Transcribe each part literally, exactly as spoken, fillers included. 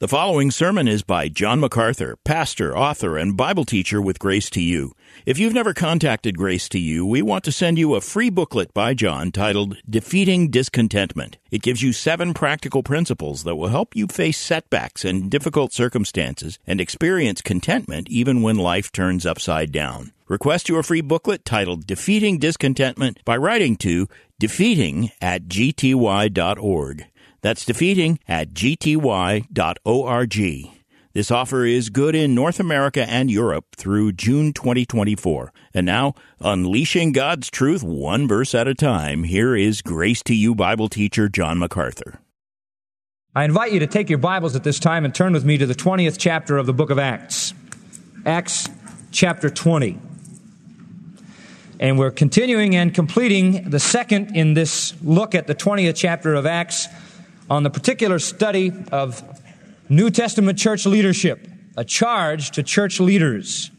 The following sermon is by John MacArthur, pastor, author, and Bible teacher with Grace to You. If you've never contacted Grace to You, we want to send you a free booklet by John titled Defeating Discontentment. It gives you seven practical principles that will help you face setbacks and difficult circumstances and experience contentment even when life turns upside down. Request your free booklet titled Defeating Discontentment by writing to defeating at g t y dot org. That's defeating at g t y dot org. This offer is good in North America and Europe through June twenty twenty-four. And now, unleashing God's truth one verse at a time, here is Grace to You Bible teacher John MacArthur. I invite you to take your Bibles at this time and turn with me to the twentieth chapter of the book of Acts. Acts chapter twenty. And we're continuing and completing the second in this look at the twentieth chapter of Acts on the particular study of New Testament church leadership, a charge to church leaders.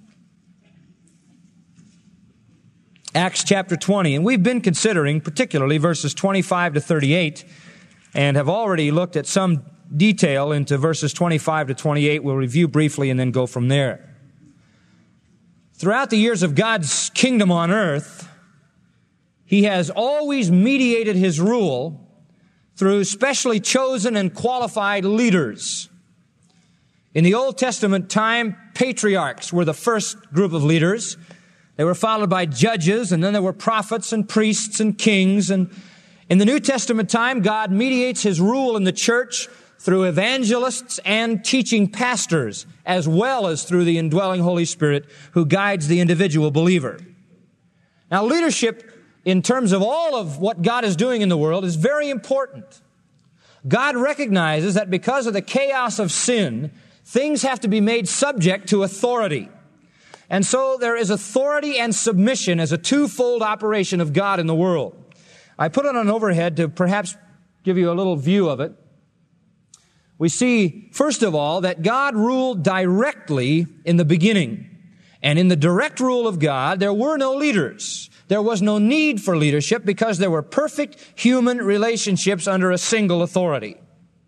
Acts chapter twenty, and we've been considering particularly verses twenty-five to thirty-eight, and have already looked at some detail into verses twenty-five to twenty-eight. We'll review briefly and then go from there. Throughout the years of God's kingdom on earth, He has always mediated His rule through specially chosen and qualified leaders. In the Old Testament time, patriarchs were the first group of leaders. They were followed by judges, and then there were prophets and priests and kings. And in the New Testament time, God mediates His rule in the church through evangelists and teaching pastors, as well as through the indwelling Holy Spirit who guides the individual believer. Now, leadership in terms of all of what God is doing in the world is very important. God recognizes that because of the chaos of sin, things have to be made subject to authority. And so there is authority and submission as a twofold operation of God in the world. I put it on an overhead to perhaps give you a little view of it. We see, first of all, that God ruled directly in the beginning. And in the direct rule of God, there were no leaders. There was no need for leadership because there were perfect human relationships under a single authority.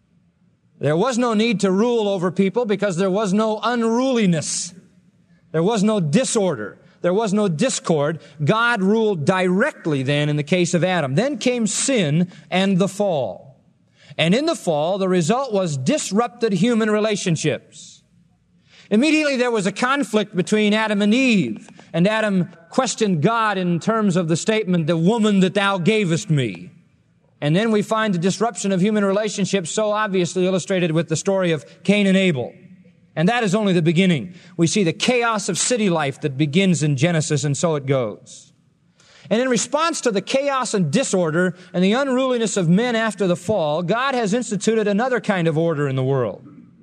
There was no need to rule over people because there was no unruliness. There was no disorder. There was no discord. God ruled directly then in the case of Adam. Then came sin and the fall. And in the fall, the result was disrupted human relationships. Immediately there was a conflict between Adam and Eve, and Adam questioned God in terms of the statement, "The woman that thou gavest me." And then we find the disruption of human relationships so obviously illustrated with the story of Cain and Abel. And that is only the beginning. We see the chaos of city life that begins in Genesis, and so it goes. And in response to the chaos and disorder and the unruliness of men after the fall, God has instituted another kind of order in the world.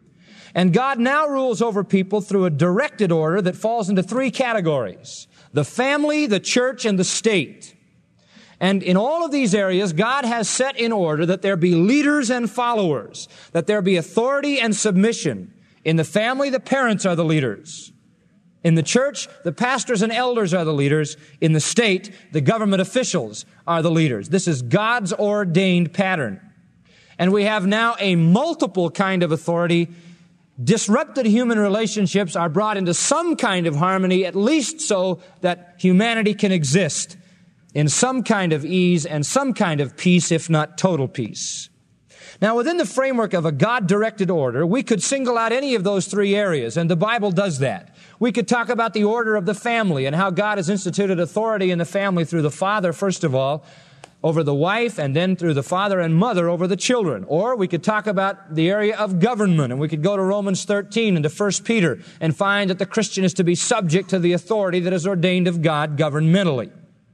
And God now rules over people through a directed order that falls into three categories: the family, the church, and the state. And in all of these areas, God has set in order that there be leaders and followers, that there be authority and submission. In the family, the parents are the leaders. In the church, the pastors and elders are the leaders. In the state, the government officials are the leaders. This is God's ordained pattern. And we have now a multiple kind of authority. Disrupted human relationships are brought into some kind of harmony, at least so that humanity can exist in some kind of ease and some kind of peace, if not total peace. Now, within the framework of a God-directed order, we could single out any of those three areas, and the Bible does that. We could talk about the order of the family and how God has instituted authority in the family through the father, first of all, over the wife, and then through the father and mother over the children. Or we could talk about the area of government, and we could go to Romans thirteen and to First Peter and find that the Christian is to be subject to the authority that is ordained of God governmentally.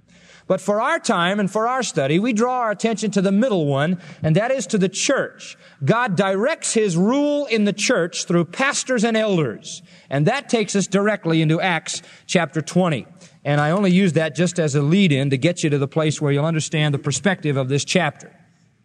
But for our time and for our study, we draw our attention to the middle one, and that is to the church. God directs His rule in the church through pastors and elders. And that takes us directly into Acts chapter twenty. And I only use that just as a lead-in to get you to the place where you'll understand the perspective of this chapter.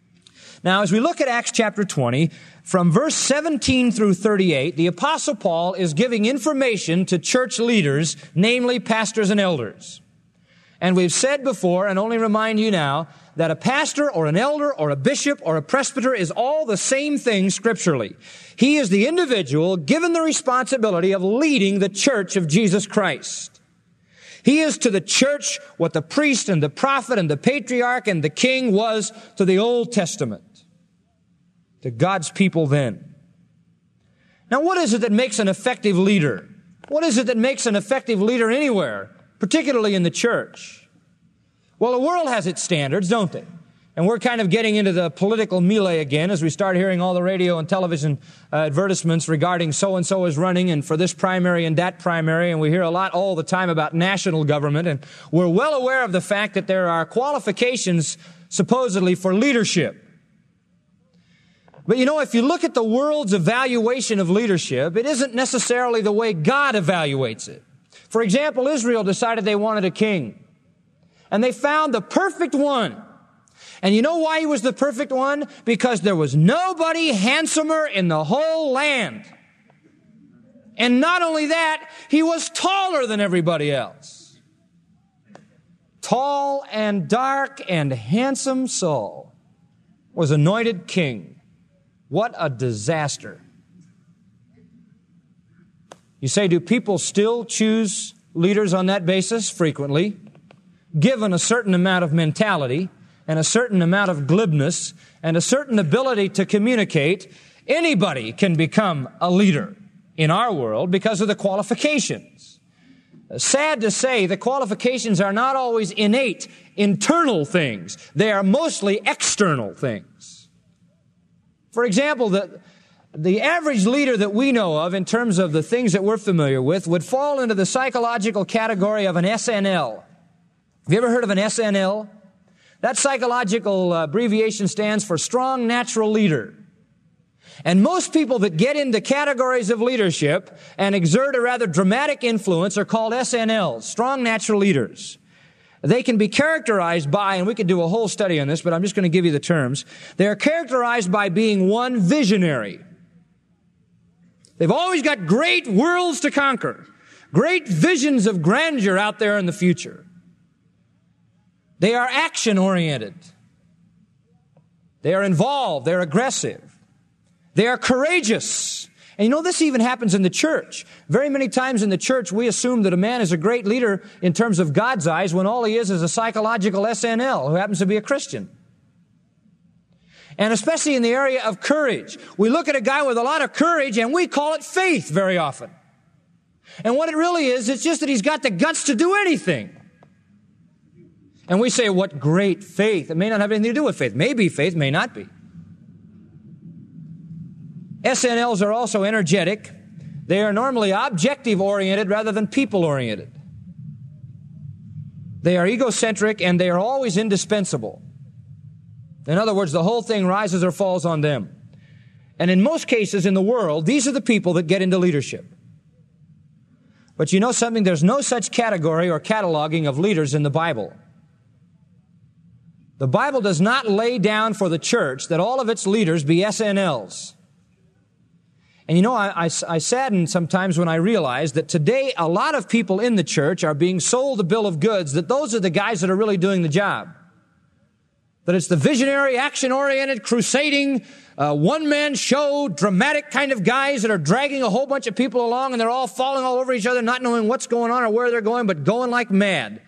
Now, as we look at Acts chapter twenty, from verse seventeen through thirty-eight, the Apostle Paul is giving information to church leaders, namely pastors and elders. And we've said before, and only remind you now, that a pastor or an elder or a bishop or a presbyter is all the same thing scripturally. He is the individual given the responsibility of leading the church of Jesus Christ. He is to the church what the priest and the prophet and the patriarch and the king was to the Old Testament, to God's people then. Now, what is it that makes an effective leader? What is it that makes an effective leader anywhere, particularly in the church? Well, the world has its standards, don't they? And we're kind of getting into the political melee again as we start hearing all the radio and television uh, advertisements regarding so-and-so is running and for this primary and that primary. And we hear a lot all the time about national government. And we're well aware of the fact that there are qualifications supposedly for leadership. But you know, if you look at the world's evaluation of leadership, it isn't necessarily the way God evaluates it. For example, Israel decided they wanted a king. And they found the perfect one. And you know why he was the perfect one? Because there was nobody handsomer in the whole land. And not only that, he was taller than everybody else. Tall and dark and handsome Saul was anointed king. What a disaster. You say, do people still choose leaders on that basis? Frequently. Given a certain amount of mentality and a certain amount of glibness and a certain ability to communicate, anybody can become a leader in our world because of the qualifications. Sad to say, the qualifications are not always innate, internal things. They are mostly external things. For example, the, the average leader that we know of in terms of the things that we're familiar with would fall into the psychological category of an S N L. Have you ever heard of an S N L? That psychological abbreviation stands for strong natural leader. And most people that get into categories of leadership and exert a rather dramatic influence are called S N Ls, strong natural leaders. They can be characterized by, and we could do a whole study on this, but I'm just going to give you the terms. They are characterized by being, one, visionary. They've always got great worlds to conquer, great visions of grandeur out there in the future. They are action-oriented. They are involved. They're aggressive. They are courageous. And you know, this even happens in the church. Very many times in the church, we assume that a man is a great leader in terms of God's eyes when all he is is a psychological S N L who happens to be a Christian. And especially in the area of courage. We look at a guy with a lot of courage and we call it faith very often. And what it really is, it's just that he's got the guts to do anything. And we say, what great faith. It may not have anything to do with faith. Maybe faith, may not be. S N Ls are also energetic. They are normally objective-oriented rather than people-oriented. They are egocentric and they are always indispensable. In other words, the whole thing rises or falls on them. And in most cases in the world, these are the people that get into leadership. But you know something? There's no such category or cataloging of leaders in the Bible. The Bible does not lay down for the church that all of its leaders be S N Ls. And you know, I, I, I sadden sometimes when I realize that today a lot of people in the church are being sold a bill of goods that those are the guys that are really doing the job. That it's the visionary, action-oriented, crusading, uh, one-man show, dramatic kind of guys that are dragging a whole bunch of people along and they're all falling all over each other, not knowing what's going on or where they're going, but going like mad.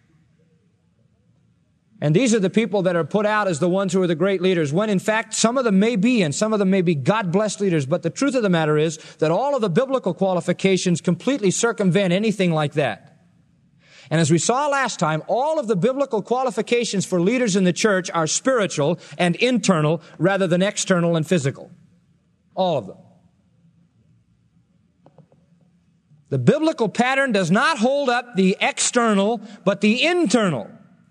And these are the people that are put out as the ones who are the great leaders, when in fact some of them may be, and some of them may be God-blessed leaders. But the truth of the matter is that all of the biblical qualifications completely circumvent anything like that. And as we saw last time, all of the biblical qualifications for leaders in the church are spiritual and internal rather than external and physical. All of them. The biblical pattern does not hold up the external, but the internal.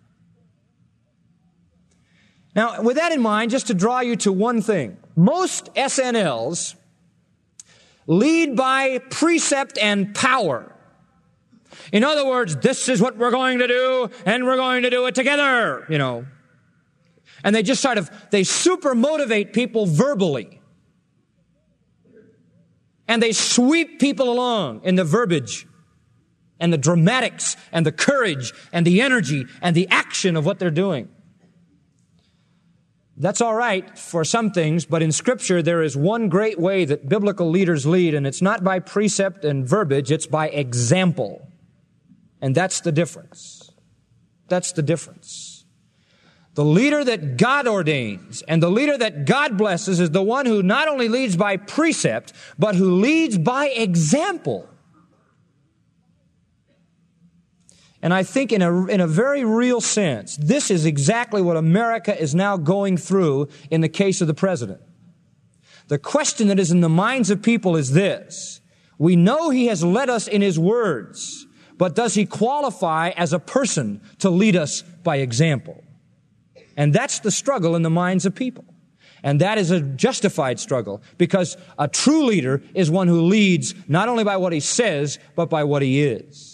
Now, with that in mind, just to draw you to one thing, most S N Ls lead by precept and power. In other words, this is what we're going to do, and we're going to do it together, you know. And they just sort of, they super motivate people verbally. And they sweep people along in the verbiage and the dramatics and the courage and the energy and the action of what they're doing. That's all right for some things, but in Scripture there is one great way that biblical leaders lead, and it's not by precept and verbiage, it's by example. And that's the difference. That's the difference. The leader that God ordains and the leader that God blesses is the one who not only leads by precept, but who leads by example. And I think in a, in a very real sense, this is exactly what America is now going through in the case of the president. The question that is in the minds of people is this: we know he has led us in his words, but does he qualify as a person to lead us by example? And that's the struggle in the minds of people. And that is a justified struggle, because a true leader is one who leads not only by what he says, but by what he is.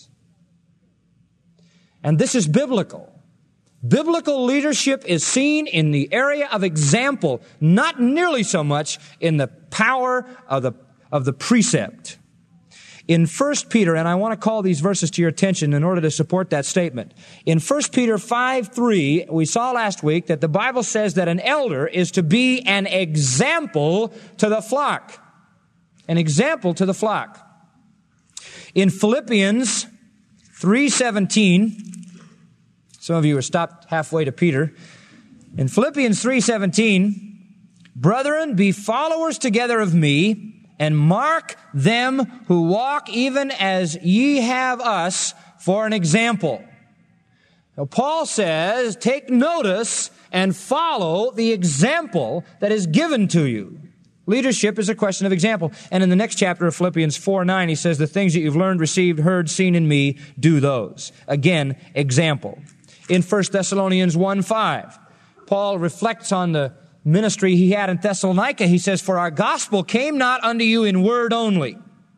And this is biblical. Biblical leadership is seen in the area of example, not nearly so much in the power of the, of the precept. In First Peter, and I want to call these verses to your attention in order to support that statement. In First Peter five three, we saw last week that the Bible says that an elder is to be an example to the flock. An example to the flock. In Philippians three seventeen, some of you are stopped halfway to Peter. In Philippians three seventeen, brethren, be followers together of me, and mark them who walk even as ye have us for an example. Now, Paul says, take notice and follow the example that is given to you. Leadership is a question of example. And in the next chapter of Philippians four nine, he says, the things that you've learned, received, heard, seen in me, do those. Again, example. In First Thessalonians one five, Paul reflects on the ministry he had in Thessalonica. He says, for our gospel came not unto you in word only.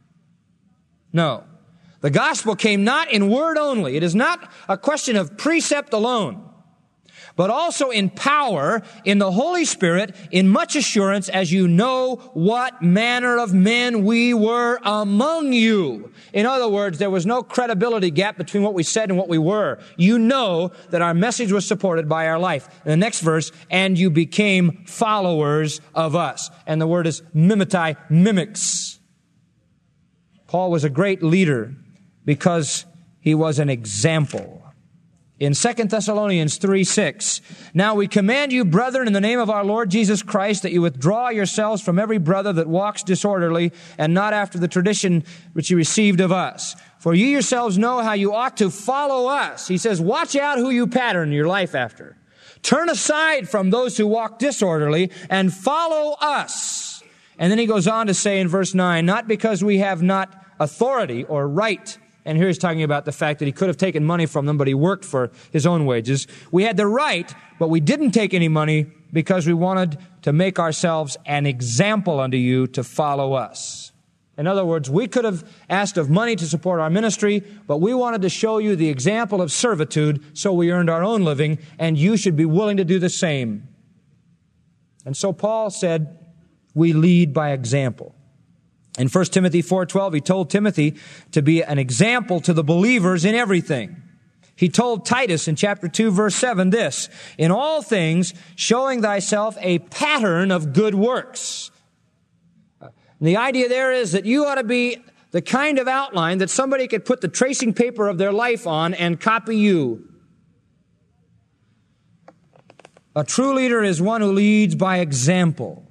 No. The gospel came not in word only. It is not a question of precept alone, but also in power, in the Holy Spirit, in much assurance, as you know what manner of men we were among you. In other words, there was no credibility gap between what we said and what we were. You know that our message was supported by our life. In the next verse, and you became followers of us. And the word is mimetai, mimics. Paul was a great leader because he was an example. In Second Thessalonians three six, now we command you, brethren, in the name of our Lord Jesus Christ, that you withdraw yourselves from every brother that walks disorderly and not after the tradition which you received of us. For you yourselves know how you ought to follow us. He says, watch out who you pattern your life after. Turn aside from those who walk disorderly and follow us. And then he goes on to say in verse nine, not because we have not authority or right. And here he's talking about the fact that he could have taken money from them, but he worked for his own wages. We had the right, but we didn't take any money because we wanted to make ourselves an example unto you to follow us. In other words, we could have asked of money to support our ministry, but we wanted to show you the example of servitude, so we earned our own living, and you should be willing to do the same. And so Paul said, we lead by example. In First Timothy four twelve, he told Timothy to be an example to the believers in everything. He told Titus in chapter two, verse seven, this, in all things, showing thyself a pattern of good works. And the idea there is that you ought to be the kind of outline that somebody could put the tracing paper of their life on and copy you. A true leader is one who leads by example.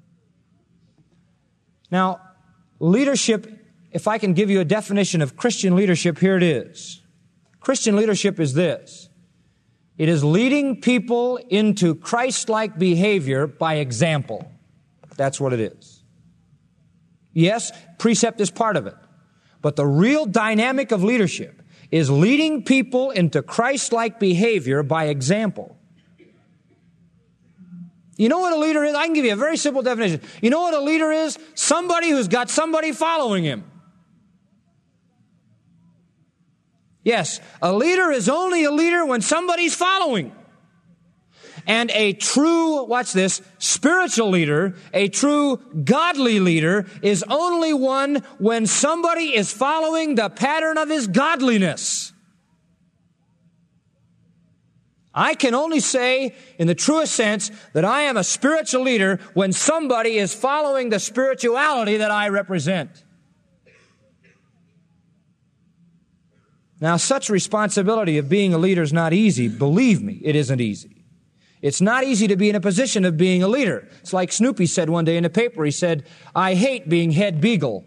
Now, leadership, if I can give you a definition of Christian leadership, here it is. Christian leadership is this. It is leading people into Christ-like behavior by example. That's what it is. Yes, precept is part of it. But the real dynamic of leadership is leading people into Christ-like behavior by example. You know what a leader is? I can give you a very simple definition. You know what a leader is? Somebody who's got somebody following him. Yes, a leader is only a leader when somebody's following. And a true, watch this, spiritual leader, a true godly leader is only one when somebody is following the pattern of his godliness. I can only say, in the truest sense, that I am a spiritual leader when somebody is following the spirituality that I represent. Now, such responsibility of being a leader is not easy. Believe me, it isn't easy. It's not easy to be in a position of being a leader. It's like Snoopy said one day in the paper. He said, I hate being head beagle.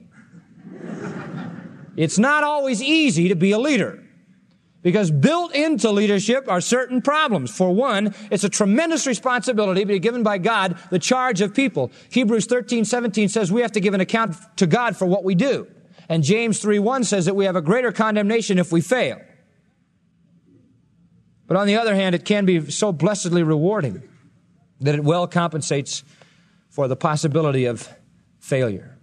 It's not always easy to be a leader. Because built into leadership are certain problems. For one, it's a tremendous responsibility to be given by God the charge of people. Hebrews thirteen seventeen says we have to give an account to God for what we do. And James three one says that we have a greater condemnation if we fail. But on the other hand, it can be so blessedly rewarding that it well compensates for the possibility of failure.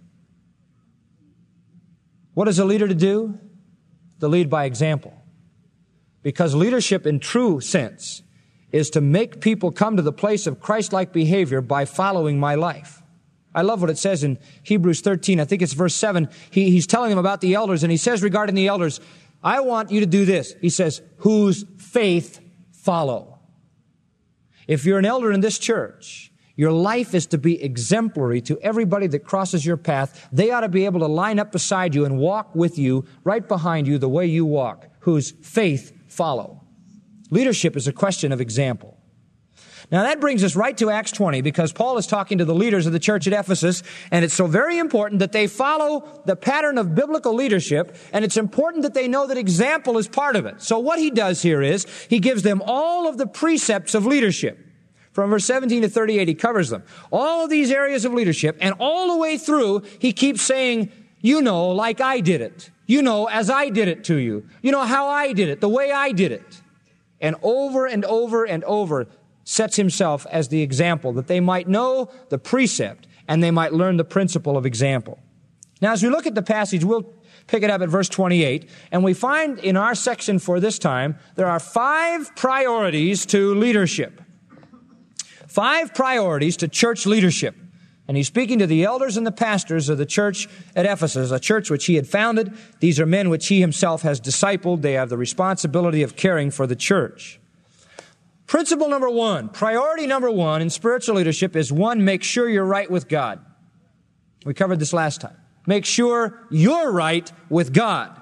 What is a leader to do? To lead by example. Because leadership in true sense is to make people come to the place of Christ-like behavior by following my life. I love what it says in Hebrews thirteen. I think it's verse seven. He, he's telling them about the elders, and he says regarding the elders, I want you to do this. He says, whose faith follow. If you're an elder in this church, your life is to be exemplary to everybody that crosses your path. They ought to be able to line up beside you and walk with you, right behind you, the way you walk, whose faith follow. Leadership is a question of example. Now that brings us right to Acts twenty, because Paul is talking to the leaders of the church at Ephesus, and it's so very important that they follow the pattern of biblical leadership, and it's important that they know that example is part of it. So what he does here is, he gives them all of the precepts of leadership. From verse seventeen to thirty-eight, he covers them. All of these areas of leadership, and all the way through, he keeps saying, you know, like I did it. You know, as I did it to you. You know how I did it, the way I did it. And over and over and over sets himself as the example, that they might know the precept and they might learn the principle of example. Now, as we look at the passage, we'll pick it up at verse twenty-eight, and we find in our section for this time, there are five priorities to leadership. Five priorities to church leadership. And he's speaking to the elders and the pastors of the church at Ephesus, a church which he had founded. These are men which he himself has discipled. They have the responsibility of caring for the church. Principle number one, priority number one in spiritual leadership is one, make sure you're right with God. We covered this last time. Make sure you're right with God.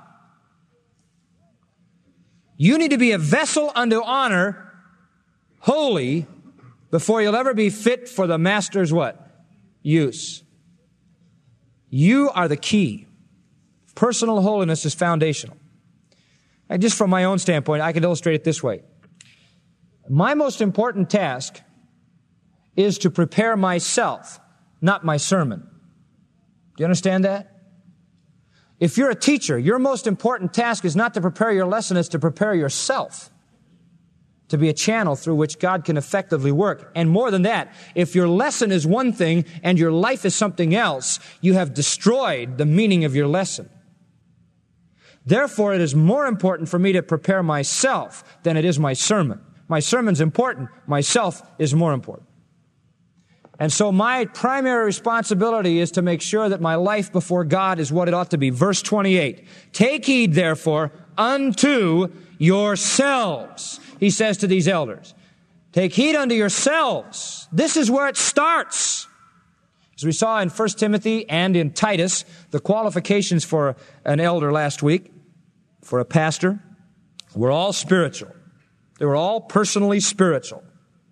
You need to be a vessel unto honor, holy, before you'll ever be fit for the master's what? Use. You are the key. Personal holiness is foundational. And just from my own standpoint, I can illustrate it this way. My most important task is to prepare myself, not my sermon. Do you understand that? If you're a teacher, your most important task is not to prepare your lesson, it's to prepare yourself to be a channel through which God can effectively work. And more than that, if your lesson is one thing and your life is something else, you have destroyed the meaning of your lesson. Therefore, it is more important for me to prepare myself than it is my sermon. My sermon's important. Myself is more important. And so my primary responsibility is to make sure that my life before God is what it ought to be. Verse twenty-eight, take heed, therefore, unto yourselves. He says to these elders, take heed unto yourselves. This is where it starts. As we saw in First Timothy and in Titus, the qualifications for an elder last week, for a pastor, were all spiritual. They were all personally spiritual.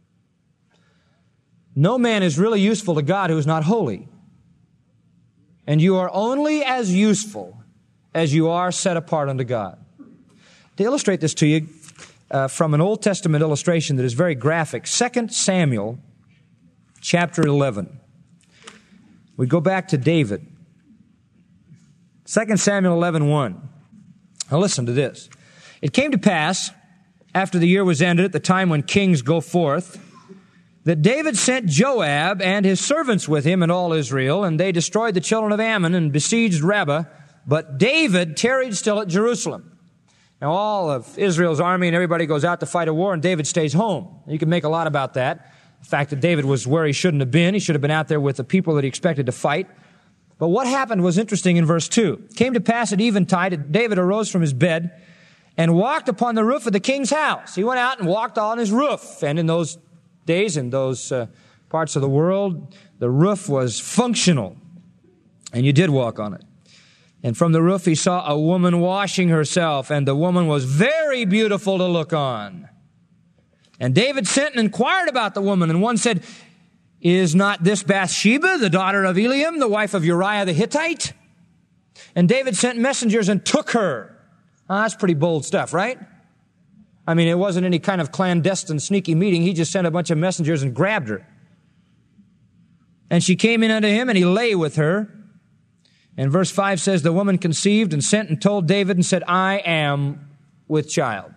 No man is really useful to God who is not holy. And you are only as useful as you are set apart unto God. To illustrate this to you, uh, from an Old Testament illustration that is very graphic, Second Samuel chapter eleven. We go back to David. Second Samuel eleven one. Now listen to this. It came to pass, after the year was ended, at the time when kings go forth, that David sent Joab and his servants with him and all Israel, and they destroyed the children of Ammon and besieged Rabbah, but David tarried still at Jerusalem. Now all of Israel's army and everybody goes out to fight a war, and David stays home. You can make a lot about that. The fact that David was where he shouldn't have been. He should have been out there with the people that he expected to fight. But what happened was interesting in verse two. It came to pass at eventide that David arose from his bed, and walked upon the roof of the king's house. He went out and walked on his roof. And in those days, in those uh, parts of the world, the roof was functional. And you did walk on it. And from the roof he saw a woman washing herself, and the woman was very beautiful to look on. And David sent and inquired about the woman, and one said, "Is not this Bathsheba, the daughter of Eliam, the wife of Uriah the Hittite?" And David sent messengers and took her. Oh, that's pretty bold stuff, right? I mean, it wasn't any kind of clandestine, sneaky meeting. He just sent a bunch of messengers and grabbed her. And she came in unto him, and he lay with her. And verse five says, the woman conceived and sent and told David and said, "I am with child."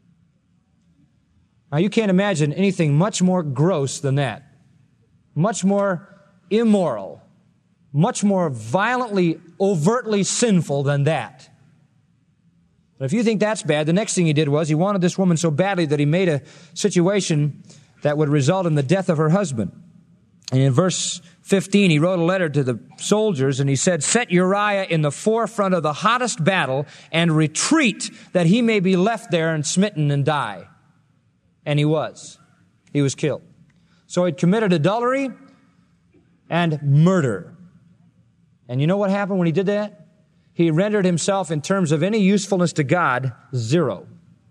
Now, you can't imagine anything much more gross than that. Much more immoral. Much more violently, overtly sinful than that. But if you think that's bad, the next thing he did was he wanted this woman so badly that he made a situation that would result in the death of her husband. And in verse fifteen, he wrote a letter to the soldiers, and he said, "Set Uriah in the forefront of the hottest battle and retreat, that he may be left there and smitten and die." And he was. He was killed. So he'd committed adultery and murder. And you know what happened when he did that? He rendered himself, in terms of any usefulness to God, zero.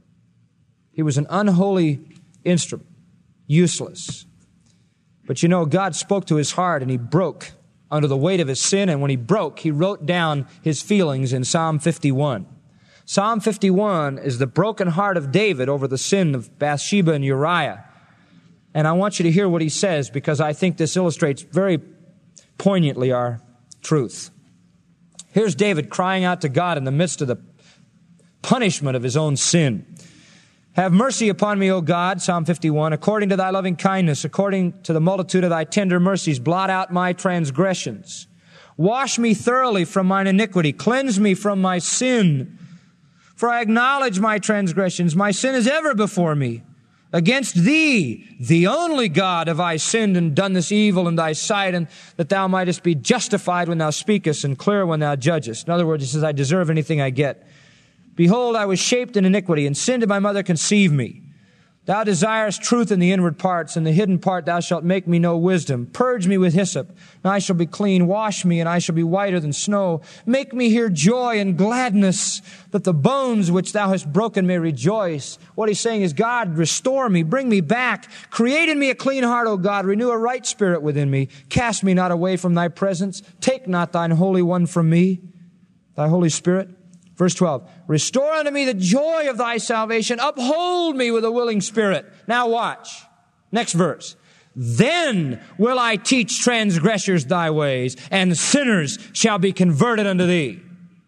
He was an unholy instrument, useless. But you know, God spoke to his heart, and he broke under the weight of his sin. And when he broke, he wrote down his feelings in Psalm fifty-one. Psalm fifty-one is the broken heart of David over the sin of Bathsheba and Uriah. And I want you to hear what he says, because I think this illustrates very poignantly our truth. Here's David crying out to God in the midst of the punishment of his own sin. "Have mercy upon me, O God," Psalm fifty-one, "according to thy loving kindness, according to the multitude of thy tender mercies, blot out my transgressions. Wash me thoroughly from mine iniquity, cleanse me from my sin. For I acknowledge my transgressions, my sin is ever before me. Against thee, the only God, have I sinned and done this evil in thy sight, and that thou mightest be justified when thou speakest and clear when thou judgest." In other words, he says, I deserve anything I get. "Behold, I was shaped in iniquity, and sin did my mother conceive me. Thou desirest truth in the inward parts, and the hidden part thou shalt make me know wisdom. Purge me with hyssop, and I shall be clean. Wash me, and I shall be whiter than snow. Make me hear joy and gladness, that the bones which thou hast broken may rejoice." What he's saying is, God, restore me, bring me back. Create in me a clean heart, O God. Renew a right spirit within me. Cast me not away from thy presence. Take not thine Holy One from me, thy Holy Spirit. Verse twelve, "Restore unto me the joy of thy salvation. Uphold me with a willing spirit." Now watch. Next verse. "Then will I teach transgressors thy ways, and sinners shall be converted unto thee."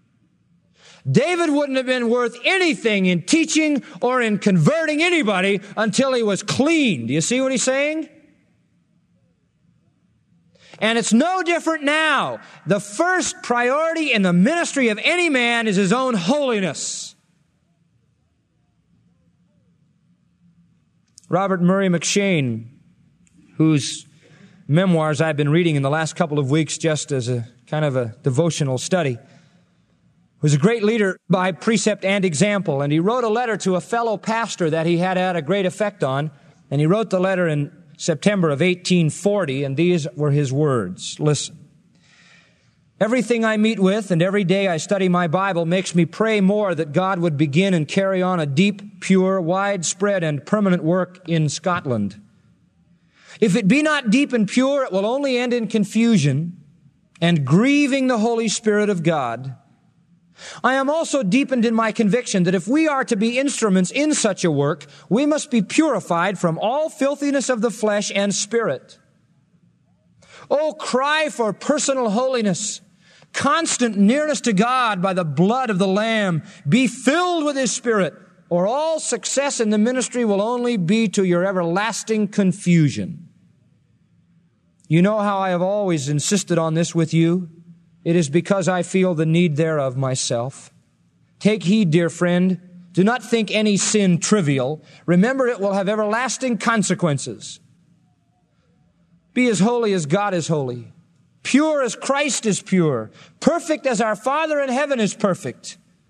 David wouldn't have been worth anything in teaching or in converting anybody until he was clean. Do you see what he's saying? And it's no different now. The first priority in the ministry of any man is his own holiness. Robert Murray McShane, whose memoirs I've been reading in the last couple of weeks just as a kind of a devotional study, was a great leader by precept and example. And he wrote a letter to a fellow pastor that he had had a great effect on. And he wrote the letter in September of eighteen forty, and these were his words. Listen. "Everything I meet with and every day I study my Bible makes me pray more that God would begin and carry on a deep, pure, widespread, and permanent work in Scotland. If it be not deep and pure, it will only end in confusion and grieving the Holy Spirit of God. I am also deepened in my conviction that if we are to be instruments in such a work, we must be purified from all filthiness of the flesh and spirit. Oh, cry for personal holiness, constant nearness to God by the blood of the Lamb. Be filled with His Spirit, or all success in the ministry will only be to your everlasting confusion. You know how I have always insisted on this with you. It is because I feel the need thereof myself. Take heed, dear friend. Do not think any sin trivial. Remember, it will have everlasting consequences. Be as holy as God is holy, pure as Christ is pure, perfect as our Father in heaven is perfect.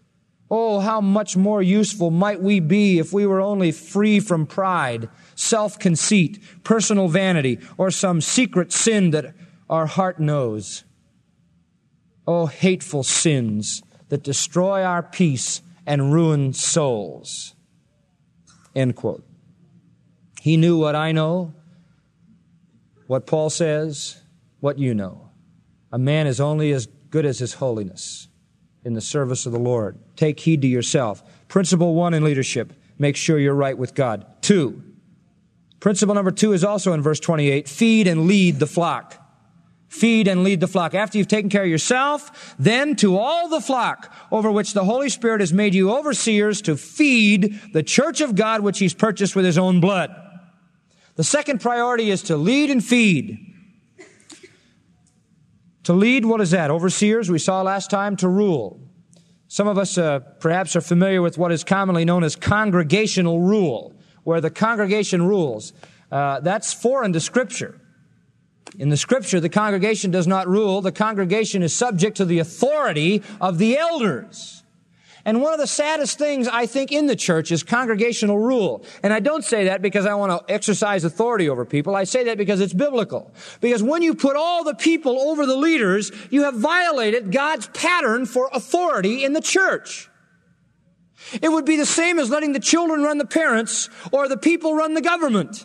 Oh, how much more useful might we be if we were only free from pride, self-conceit, personal vanity, or some secret sin that our heart knows. Oh, hateful sins that destroy our peace and ruin souls. End quote. He knew what I know, what Paul says, what you know. A man is only as good as his holiness in the service of the Lord. Take heed to yourself. Principle one in leadership, make sure you're right with God. Two, principle number two is also in verse twenty-eight, feed and lead the flock. Feed and lead the flock. After you've taken care of yourself, then to all the flock over which the Holy Spirit has made you overseers to feed the church of God which He's purchased with His own blood. The second priority is to lead and feed. To lead, what is that? Overseers, we saw last time, to rule. Some of us uh, perhaps are familiar with what is commonly known as congregational rule, where the congregation rules. Uh, that's foreign to Scripture. In the Scripture, the congregation does not rule. The congregation is subject to the authority of the elders. And one of the saddest things, I think, in the church is congregational rule. And I don't say that because I want to exercise authority over people. I say that because it's biblical. Because when you put all the people over the leaders, you have violated God's pattern for authority in the church. It would be the same as letting the children run the parents or the people run the government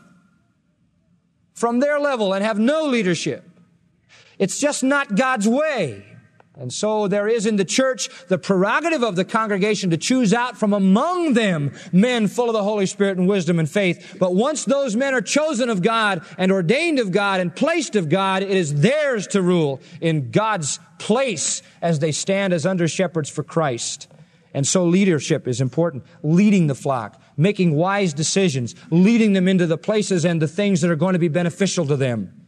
from their level and have no leadership. It's just not God's way. And so there is in the church the prerogative of the congregation to choose out from among them men full of the Holy Spirit and wisdom and faith. But once those men are chosen of God and ordained of God and placed of God, it is theirs to rule in God's place as they stand as under shepherds for Christ. And so leadership is important. Leading the flock, making wise decisions, leading them into the places and the things that are going to be beneficial to them.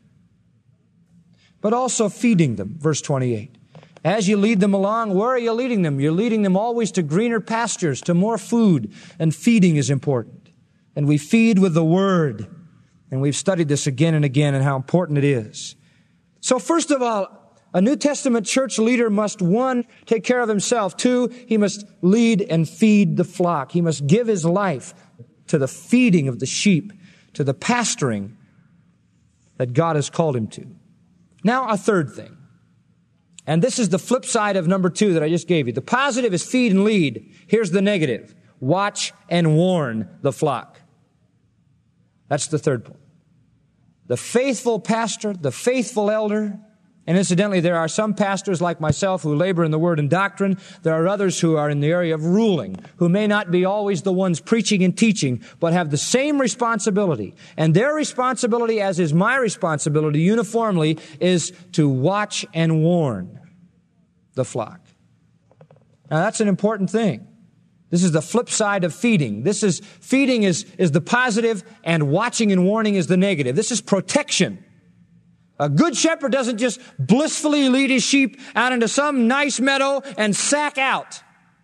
But also feeding them, verse twenty-eight. As you lead them along, where are you leading them? You're leading them always to greener pastures, to more food, and feeding is important. And we feed with the Word. And we've studied this again and again and how important it is. So first of all, a New Testament church leader must, one, take care of himself. Two, he must lead and feed the flock. He must give his life to the feeding of the sheep, to the pastoring that God has called him to. Now, a third thing. And this is the flip side of number two that I just gave you. The positive is feed and lead. Here's the negative. Watch and warn the flock. That's the third point. The faithful pastor, the faithful elder, and incidentally, there are some pastors like myself who labor in the word and doctrine. There are others who are in the area of ruling, who may not be always the ones preaching and teaching, but have the same responsibility. And their responsibility, as is my responsibility uniformly, is to watch and warn the flock. Now, that's an important thing. This is the flip side of feeding. This is, feeding is, is the positive, and watching and warning is the negative. This is protection. A good shepherd doesn't just blissfully lead his sheep out into some nice meadow and sack out.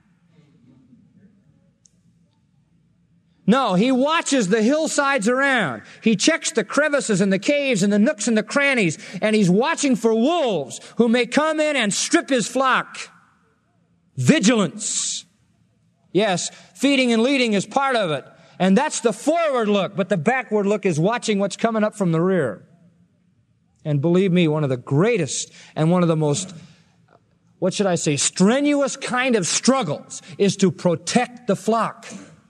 No, he watches the hillsides around. He checks the crevices and the caves and the nooks and the crannies, and he's watching for wolves who may come in and strip his flock. Vigilance. Yes, feeding and leading is part of it. And that's the forward look, but the backward look is watching what's coming up from the rear. And believe me, one of the greatest and one of the most, what should I say, strenuous kind of struggles is to protect the flock.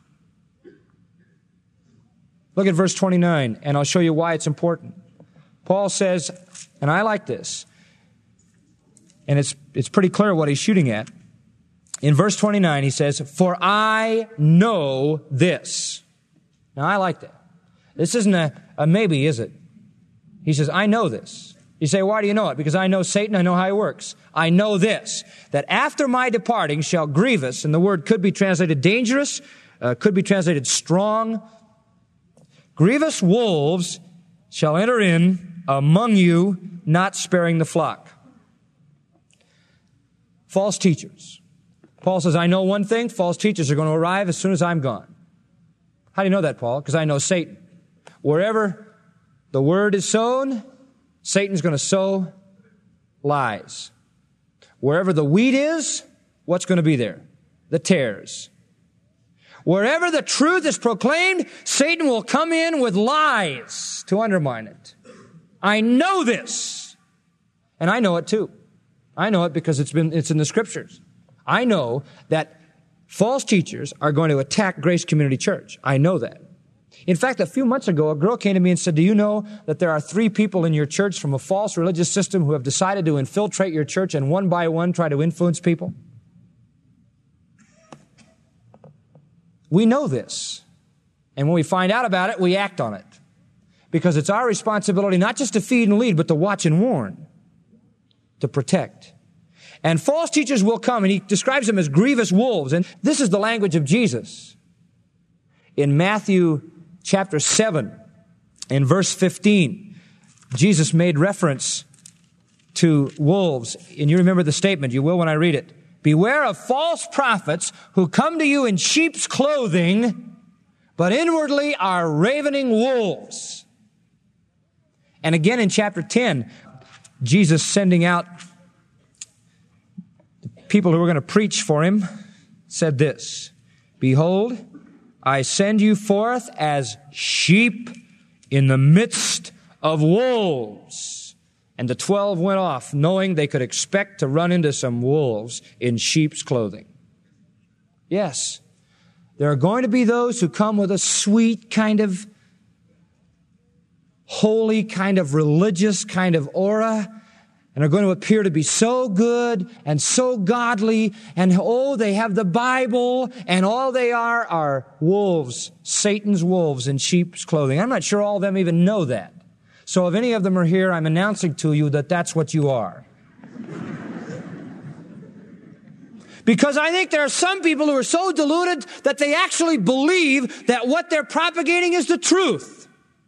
Look at verse twenty-nine, and I'll show you why it's important. Paul says, and I like this, and it's, it's pretty clear what he's shooting at. In verse twenty-nine, he says, "For I know this." Now, I like that. This isn't a, a maybe, is it? He says, I know this. You say, why do you know it? Because I know Satan, I know how he works. I know this, that after my departing shall grievous, and the word could be translated dangerous, uh, could be translated strong, grievous wolves shall enter in among you, not sparing the flock. False teachers. Paul says, I know one thing, false teachers are going to arrive as soon as I'm gone. How do you know that, Paul? Because I know Satan. Wherever the word is sown, Satan's going to sow lies. Wherever the wheat is, what's going to be there? the tares. Wherever the truth is proclaimed, Satan will come in with lies to undermine it. I know this. And I know it too. I know it because it's been, it's in the Scriptures. I know that false teachers are going to attack Grace Community Church. I know that. In fact, a few months ago, a girl came to me and said, do you know that there are three people in your church from a false religious system who have decided to infiltrate your church and one by one try to influence people? We know this. And when we find out about it, we act on it. Because it's our responsibility not just to feed and lead, but to watch and warn, to protect. And false teachers will come, and he describes them as grievous wolves. And this is the language of Jesus. In Matthew chapter seven, in verse fifteen, Jesus made reference to wolves. And you remember the statement, you will when I read it. Beware of false prophets who come to you in sheep's clothing, but inwardly are ravening wolves. And again in chapter ten, Jesus sending out the people who were going to preach for him said this, Behold, I send you forth as sheep in the midst of wolves. And the twelve went off, knowing they could expect to run into some wolves in sheep's clothing. Yes, there are going to be those who come with a sweet kind of holy, kind of religious kind of aura, and are going to appear to be so good and so godly, and oh, they have the Bible, and all they are are wolves, Satan's wolves in sheep's clothing. I'm not sure all of them even know that. So if any of them are here, I'm announcing to you that that's what you are. Because I think there are some people who are so deluded that they actually believe that what they're propagating is the truth.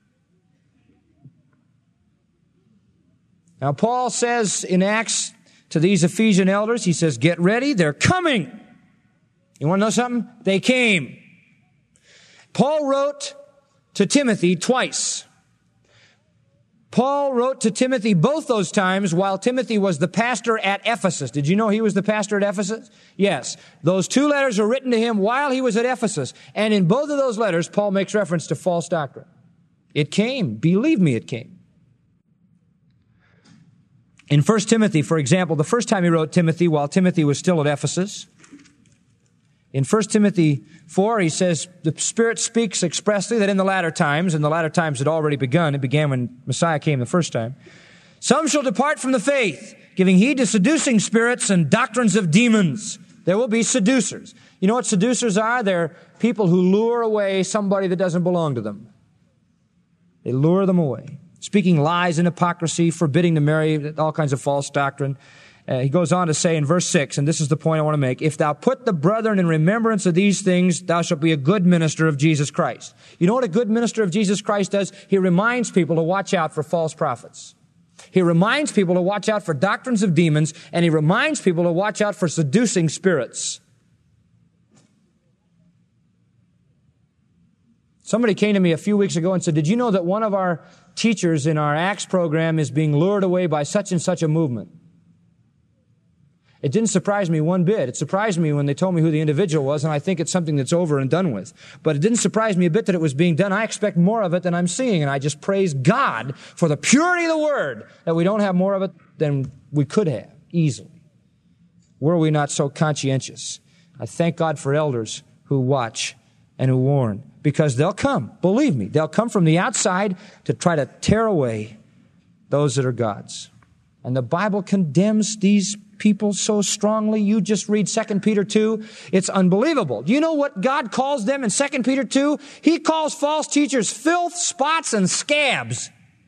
Now, Paul says in Acts to these Ephesian elders, he says, get ready, they're coming. You want to know something? They came. Paul wrote to Timothy twice. Paul wrote to Timothy both those times while Timothy was the pastor at Ephesus. Did you know he was the pastor at Ephesus? Yes. Those two letters were written to him while he was at Ephesus. And in both of those letters, Paul makes reference to false doctrine. It came. Believe me, it came. In First Timothy, for example, the first time he wrote Timothy while Timothy was still at Ephesus, in First Timothy four, he says, the Spirit speaks expressly that in the latter times, and the latter times had already begun, it began when Messiah came the first time, some shall depart from the faith, giving heed to seducing spirits and doctrines of demons. There will be seducers. You know what seducers are? They're people who lure away somebody that doesn't belong to them. They lure them away. Speaking lies and hypocrisy, forbidding to marry, all kinds of false doctrine. Uh, he goes on to say in verse six, and this is the point I want to make, if thou put the brethren in remembrance of these things, thou shalt be a good minister of Jesus Christ. You know what a good minister of Jesus Christ does? He reminds people to watch out for false prophets. He reminds people to watch out for doctrines of demons, and he reminds people to watch out for seducing spirits. Somebody came to me a few weeks ago and said, did you know that one of our teachers in our Acts program is being lured away by such and such a movement? It didn't surprise me one bit. It surprised me when they told me who the individual was, and I think it's something that's over and done with. But it didn't surprise me a bit that it was being done. I expect more of it than I'm seeing, and I just praise God for the purity of the Word, that we don't have more of it than we could have, easily. Were we not so conscientious? I thank God for elders who watch and who warn, because they'll come, believe me, they'll come from the outside to try to tear away those that are God's. And the Bible condemns these people so strongly. You just read Second Peter two. It's unbelievable. Do you know what God calls them in Second Peter two? He calls false teachers filth, spots, and scabs.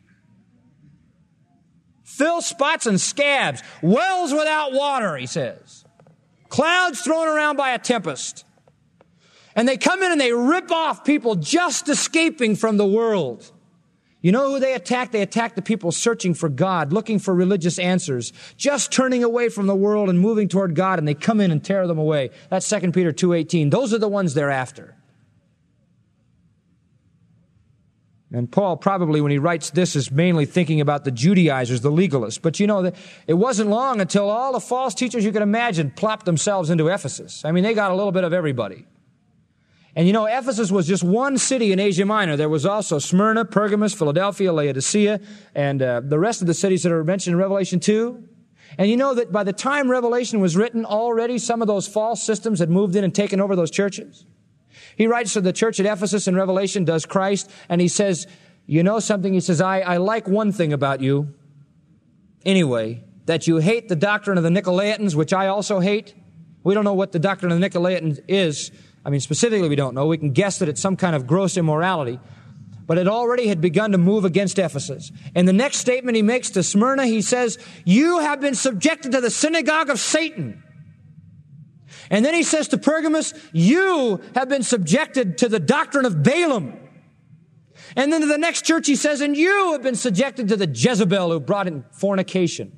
Filth, spots, and scabs. Wells without water, he says. Clouds thrown around by a tempest. And they come in and they rip off people just escaping from the world. You know who they attack? They attack the people searching for God, looking for religious answers, just turning away from the world and moving toward God, and they come in and tear them away. That's Second Peter two eighteen. Those are the ones they're after. And Paul probably, when he writes this, is mainly thinking about the Judaizers, the legalists. But you know, it wasn't long until all the false teachers you could imagine plopped themselves into Ephesus. I mean, they got a little bit of everybody. And you know, Ephesus was just one city in Asia Minor. There was also Smyrna, Pergamos, Philadelphia, Laodicea, and uh, the rest of the cities that are mentioned in Revelation two. And you know that by the time Revelation was written, already some of those false systems had moved in and taken over those churches. He writes to the church at Ephesus in Revelation, does Christ, and he says, you know something? He says, I, I like one thing about you, anyway, that you hate the doctrine of the Nicolaitans, which I also hate. We don't know what the doctrine of the Nicolaitans is. I mean, specifically, we don't know. We can guess that it's some kind of gross immorality. But it already had begun to move against Ephesus. In the next statement he makes to Smyrna, he says, you have been subjected to the synagogue of Satan. And then he says to Pergamos, you have been subjected to the doctrine of Balaam. And then to the next church he says, and you have been subjected to the Jezebel who brought in fornication.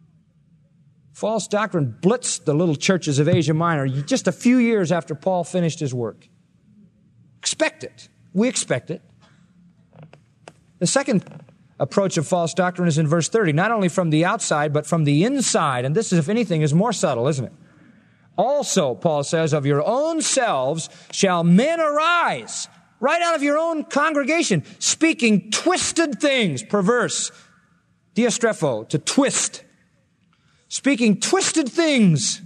False doctrine blitzed the little churches of Asia Minor just a few years after Paul finished his work. Expect it. We expect it. The second approach of false doctrine is in verse thirty, not only from the outside, but from the inside. And this, if anything, is more subtle, isn't it? Also, Paul says, of your own selves shall men arise, right out of your own congregation, speaking twisted things, perverse, diastrepho, to twist. Speaking twisted things,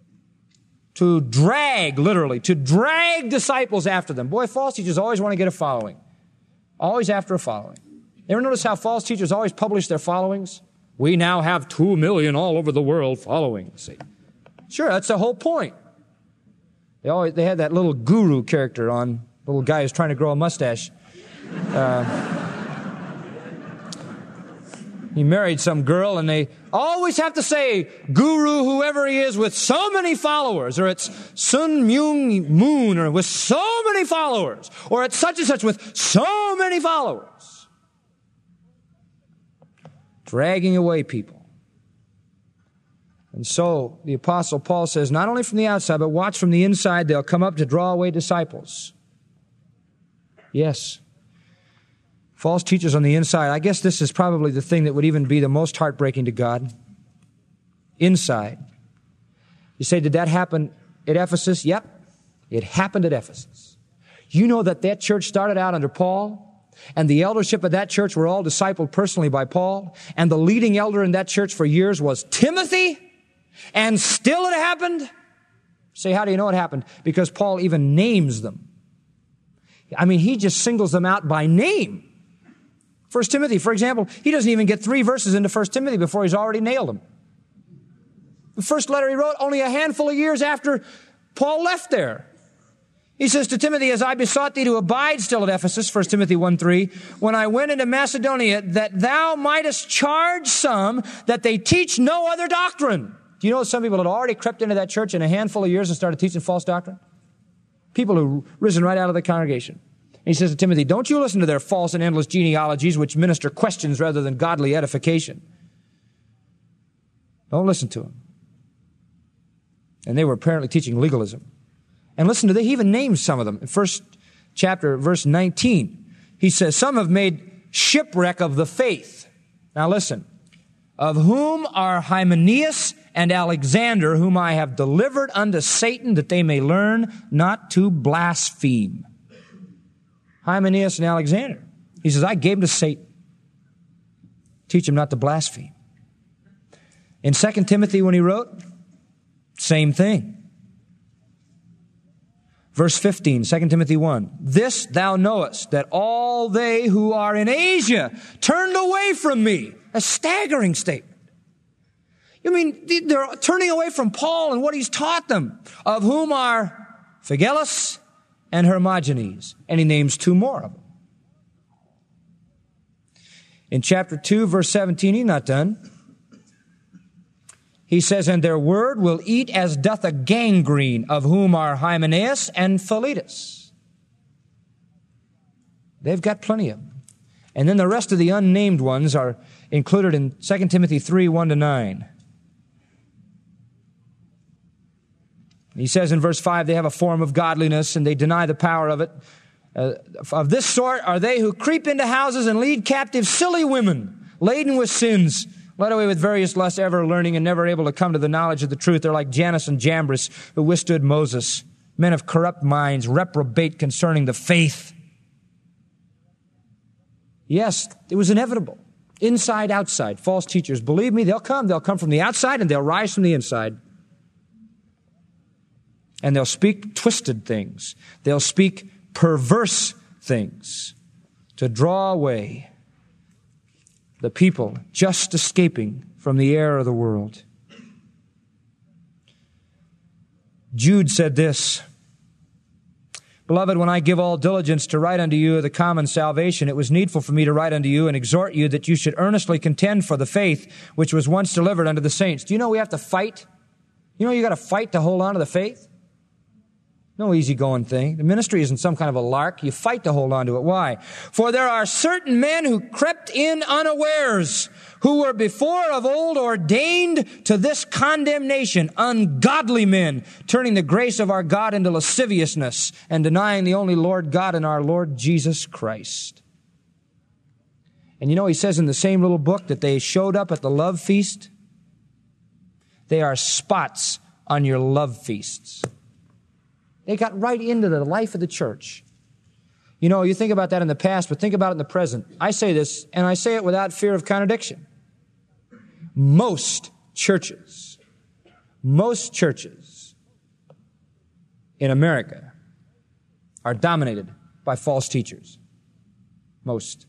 to drag, literally, to drag disciples after them. Boy, false teachers always want to get a following. Always after a following. You ever notice how false teachers always publish their followings? We now have two million all over the world following. See? Sure, that's the whole point. They always they had that little guru character on, little guy who's trying to grow a mustache. Uh, He married some girl, and they always have to say, guru, whoever he is, with so many followers, or it's Sun Myung Moon, or with so many followers, or it's such and such with so many followers. Dragging away people. And so the Apostle Paul says, not only from the outside, but watch from the inside, they'll come up to draw away disciples. Yes. False teachers on the inside. I guess this is probably the thing that would even be the most heartbreaking to God. Inside. You say, did that happen at Ephesus? Yep. It happened at Ephesus. You know that that church started out under Paul, and the eldership of that church were all discipled personally by Paul, and the leading elder in that church for years was Timothy, and still it happened? Say, how do you know it happened? Because Paul even names them. I mean, he just singles them out by name. First Timothy, for example, he doesn't even get three verses into First Timothy before he's already nailed them. The first letter he wrote only a handful of years after Paul left there. He says to Timothy, as I besought thee to abide still at Ephesus, First Timothy one three, when I went into Macedonia, that thou mightest charge some that they teach no other doctrine. Do you know some people had already crept into that church in a handful of years and started teaching false doctrine? People who risen right out of the congregation. He says to Timothy, don't you listen to their false and endless genealogies which minister questions rather than godly edification. Don't listen to them. And they were apparently teaching legalism. And listen to this, he even names some of them. In first chapter, verse nineteen, he says, some have made shipwreck of the faith. Now listen, of whom are Hymenaeus and Alexander, whom I have delivered unto Satan, that they may learn not to blaspheme. Hymenaeus and Alexander. He says, I gave them to Satan. Teach him not to blaspheme. In Second Timothy, when he wrote, same thing. Verse fifteen, Second Timothy one. This thou knowest, that all they who are in Asia turned away from me. A staggering statement. You mean, they're turning away from Paul and what he's taught them, of whom are Phygellus and Hermogenes. And he names two more of them. In chapter two, verse seventeen, he's not done. He says, and their word will eat as doth a gangrene, of whom are Hymenaeus and Philetus. They've got plenty of them. And then the rest of the unnamed ones are included in Second Timothy three, one to nine. He says in verse five, they have a form of godliness and they deny the power of it. Uh, of this sort are they who creep into houses and lead captive silly women, laden with sins, led away with various lusts, ever learning and never able to come to the knowledge of the truth. They're like Jannes and Jambres, who withstood Moses, men of corrupt minds, reprobate concerning the faith. Yes, it was inevitable. Inside, outside, false teachers. Believe me, they'll come. They'll come from the outside and they'll rise from the inside. And they'll speak twisted things. They'll speak perverse things to draw away the people just escaping from the error of the world. Jude said this, Beloved, when I give all diligence to write unto you of the common salvation, it was needful for me to write unto you and exhort you that you should earnestly contend for the faith which was once delivered unto the saints. Do you know we have to fight? You know you got to fight to hold on to the faith? No easygoing thing. The ministry isn't some kind of a lark. You fight to hold on to it. Why? For there are certain men who crept in unawares, who were before of old ordained to this condemnation, ungodly men, turning the grace of our God into lasciviousness and denying the only Lord God and our Lord Jesus Christ. And you know, he says in the same little book that they showed up at the love feast. They are spots on your love feasts. They got right into the life of the church. You know, you think about that in the past, but think about it in the present. I say this, and I say it without fear of contradiction. Most churches, most churches in America are dominated by false teachers. Most.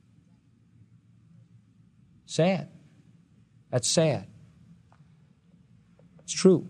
Sad. That's sad. It's true.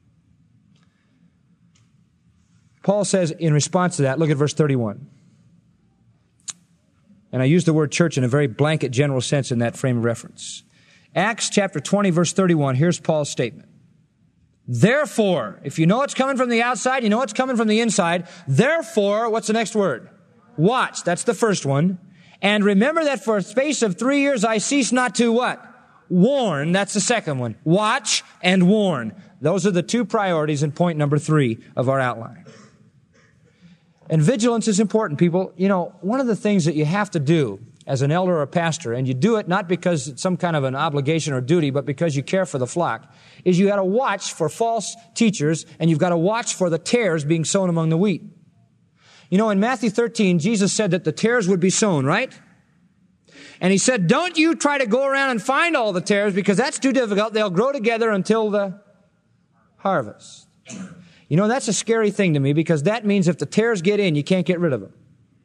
Paul says in response to that, look at verse thirty-one. And I use the word church in a very blanket general sense in that frame of reference. Acts chapter twenty, verse thirty-one, here's Paul's statement. Therefore, if you know it's coming from the outside, you know it's coming from the inside. Therefore, what's the next word? Watch. That's the first one. And remember that for a space of three years I cease not to what? Warn. That's the second one. Watch and warn. Those are the two priorities in point number three of our outline. And vigilance is important, people. You know, one of the things that you have to do as an elder or a pastor, and you do it not because it's some kind of an obligation or duty, but because you care for the flock, is you got to watch for false teachers, and you've got to watch for the tares being sown among the wheat. You know, in Matthew thirteen, Jesus said that the tares would be sown, right? And he said, don't you try to go around and find all the tares, because that's too difficult. They'll grow together until the harvest. You know, that's a scary thing to me, because that means if the tares get in, you can't get rid of them.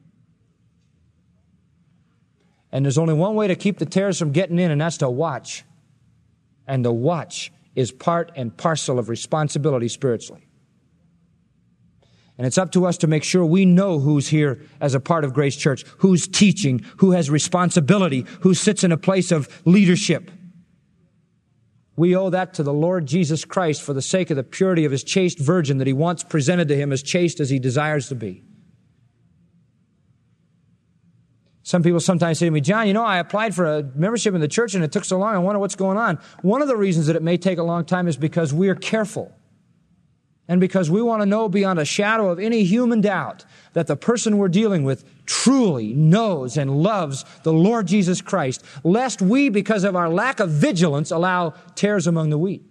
And there's only one way to keep the tares from getting in, and that's to watch. And the watch is part and parcel of responsibility spiritually. And it's up to us to make sure we know who's here as a part of Grace Church, who's teaching, who has responsibility, who sits in a place of leadership. We owe that to the Lord Jesus Christ for the sake of the purity of His chaste virgin that He wants presented to Him as chaste as He desires to be. Some people sometimes say to me, John, you know, I applied for a membership in the church and it took so long, I wonder what's going on. One of the reasons that it may take a long time is because we are careful. And because we want to know beyond a shadow of any human doubt that the person we're dealing with truly knows and loves the Lord Jesus Christ, lest we, because of our lack of vigilance, allow tares among the wheat.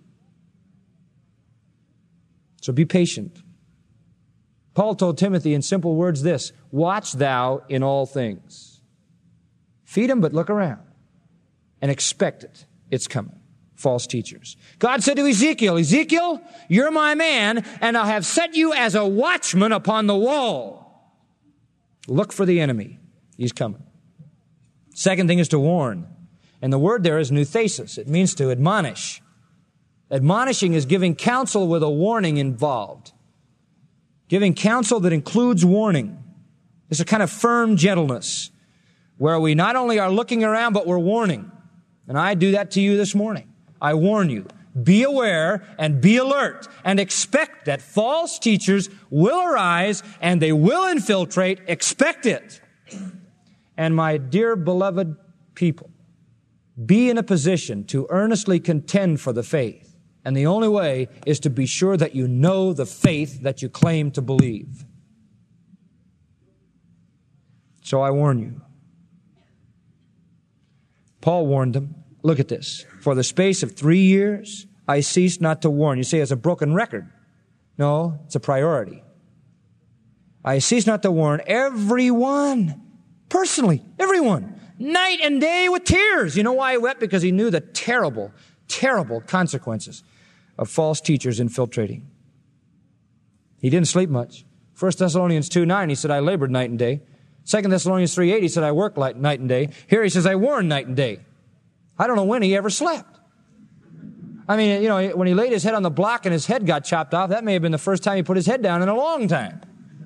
So be patient. Paul told Timothy in simple words this, watch thou in all things. Feed them, but look around and expect it. It's coming. False teachers. God said to Ezekiel, Ezekiel, you're my man, and I have set you as a watchman upon the wall. Look for the enemy. He's coming. Second thing is to warn. And the word there is nuthesis. It means to admonish. Admonishing is giving counsel with a warning involved. Giving counsel that includes warning. It's a kind of firm gentleness where we not only are looking around, but we're warning. And I do that to you this morning. I warn you, be aware and be alert and expect that false teachers will arise and they will infiltrate. Expect it. And my dear beloved people, be in a position to earnestly contend for the faith. And the only way is to be sure that you know the faith that you claim to believe. So I warn you. Paul warned them. Look at this. For the space of three years, I ceased not to warn. You say it's a broken record. No, it's a priority. I ceased not to warn everyone, personally, everyone, night and day with tears. You know why he wept? Because he knew the terrible, terrible consequences of false teachers infiltrating. He didn't sleep much. First Thessalonians two nine, he said, I labored night and day. Second Thessalonians three eight, he said, I worked night and day. Here he says, I warned night and day. I don't know when he ever slept. I mean, you know, when he laid his head on the block and his head got chopped off, that may have been the first time he put his head down in a long time.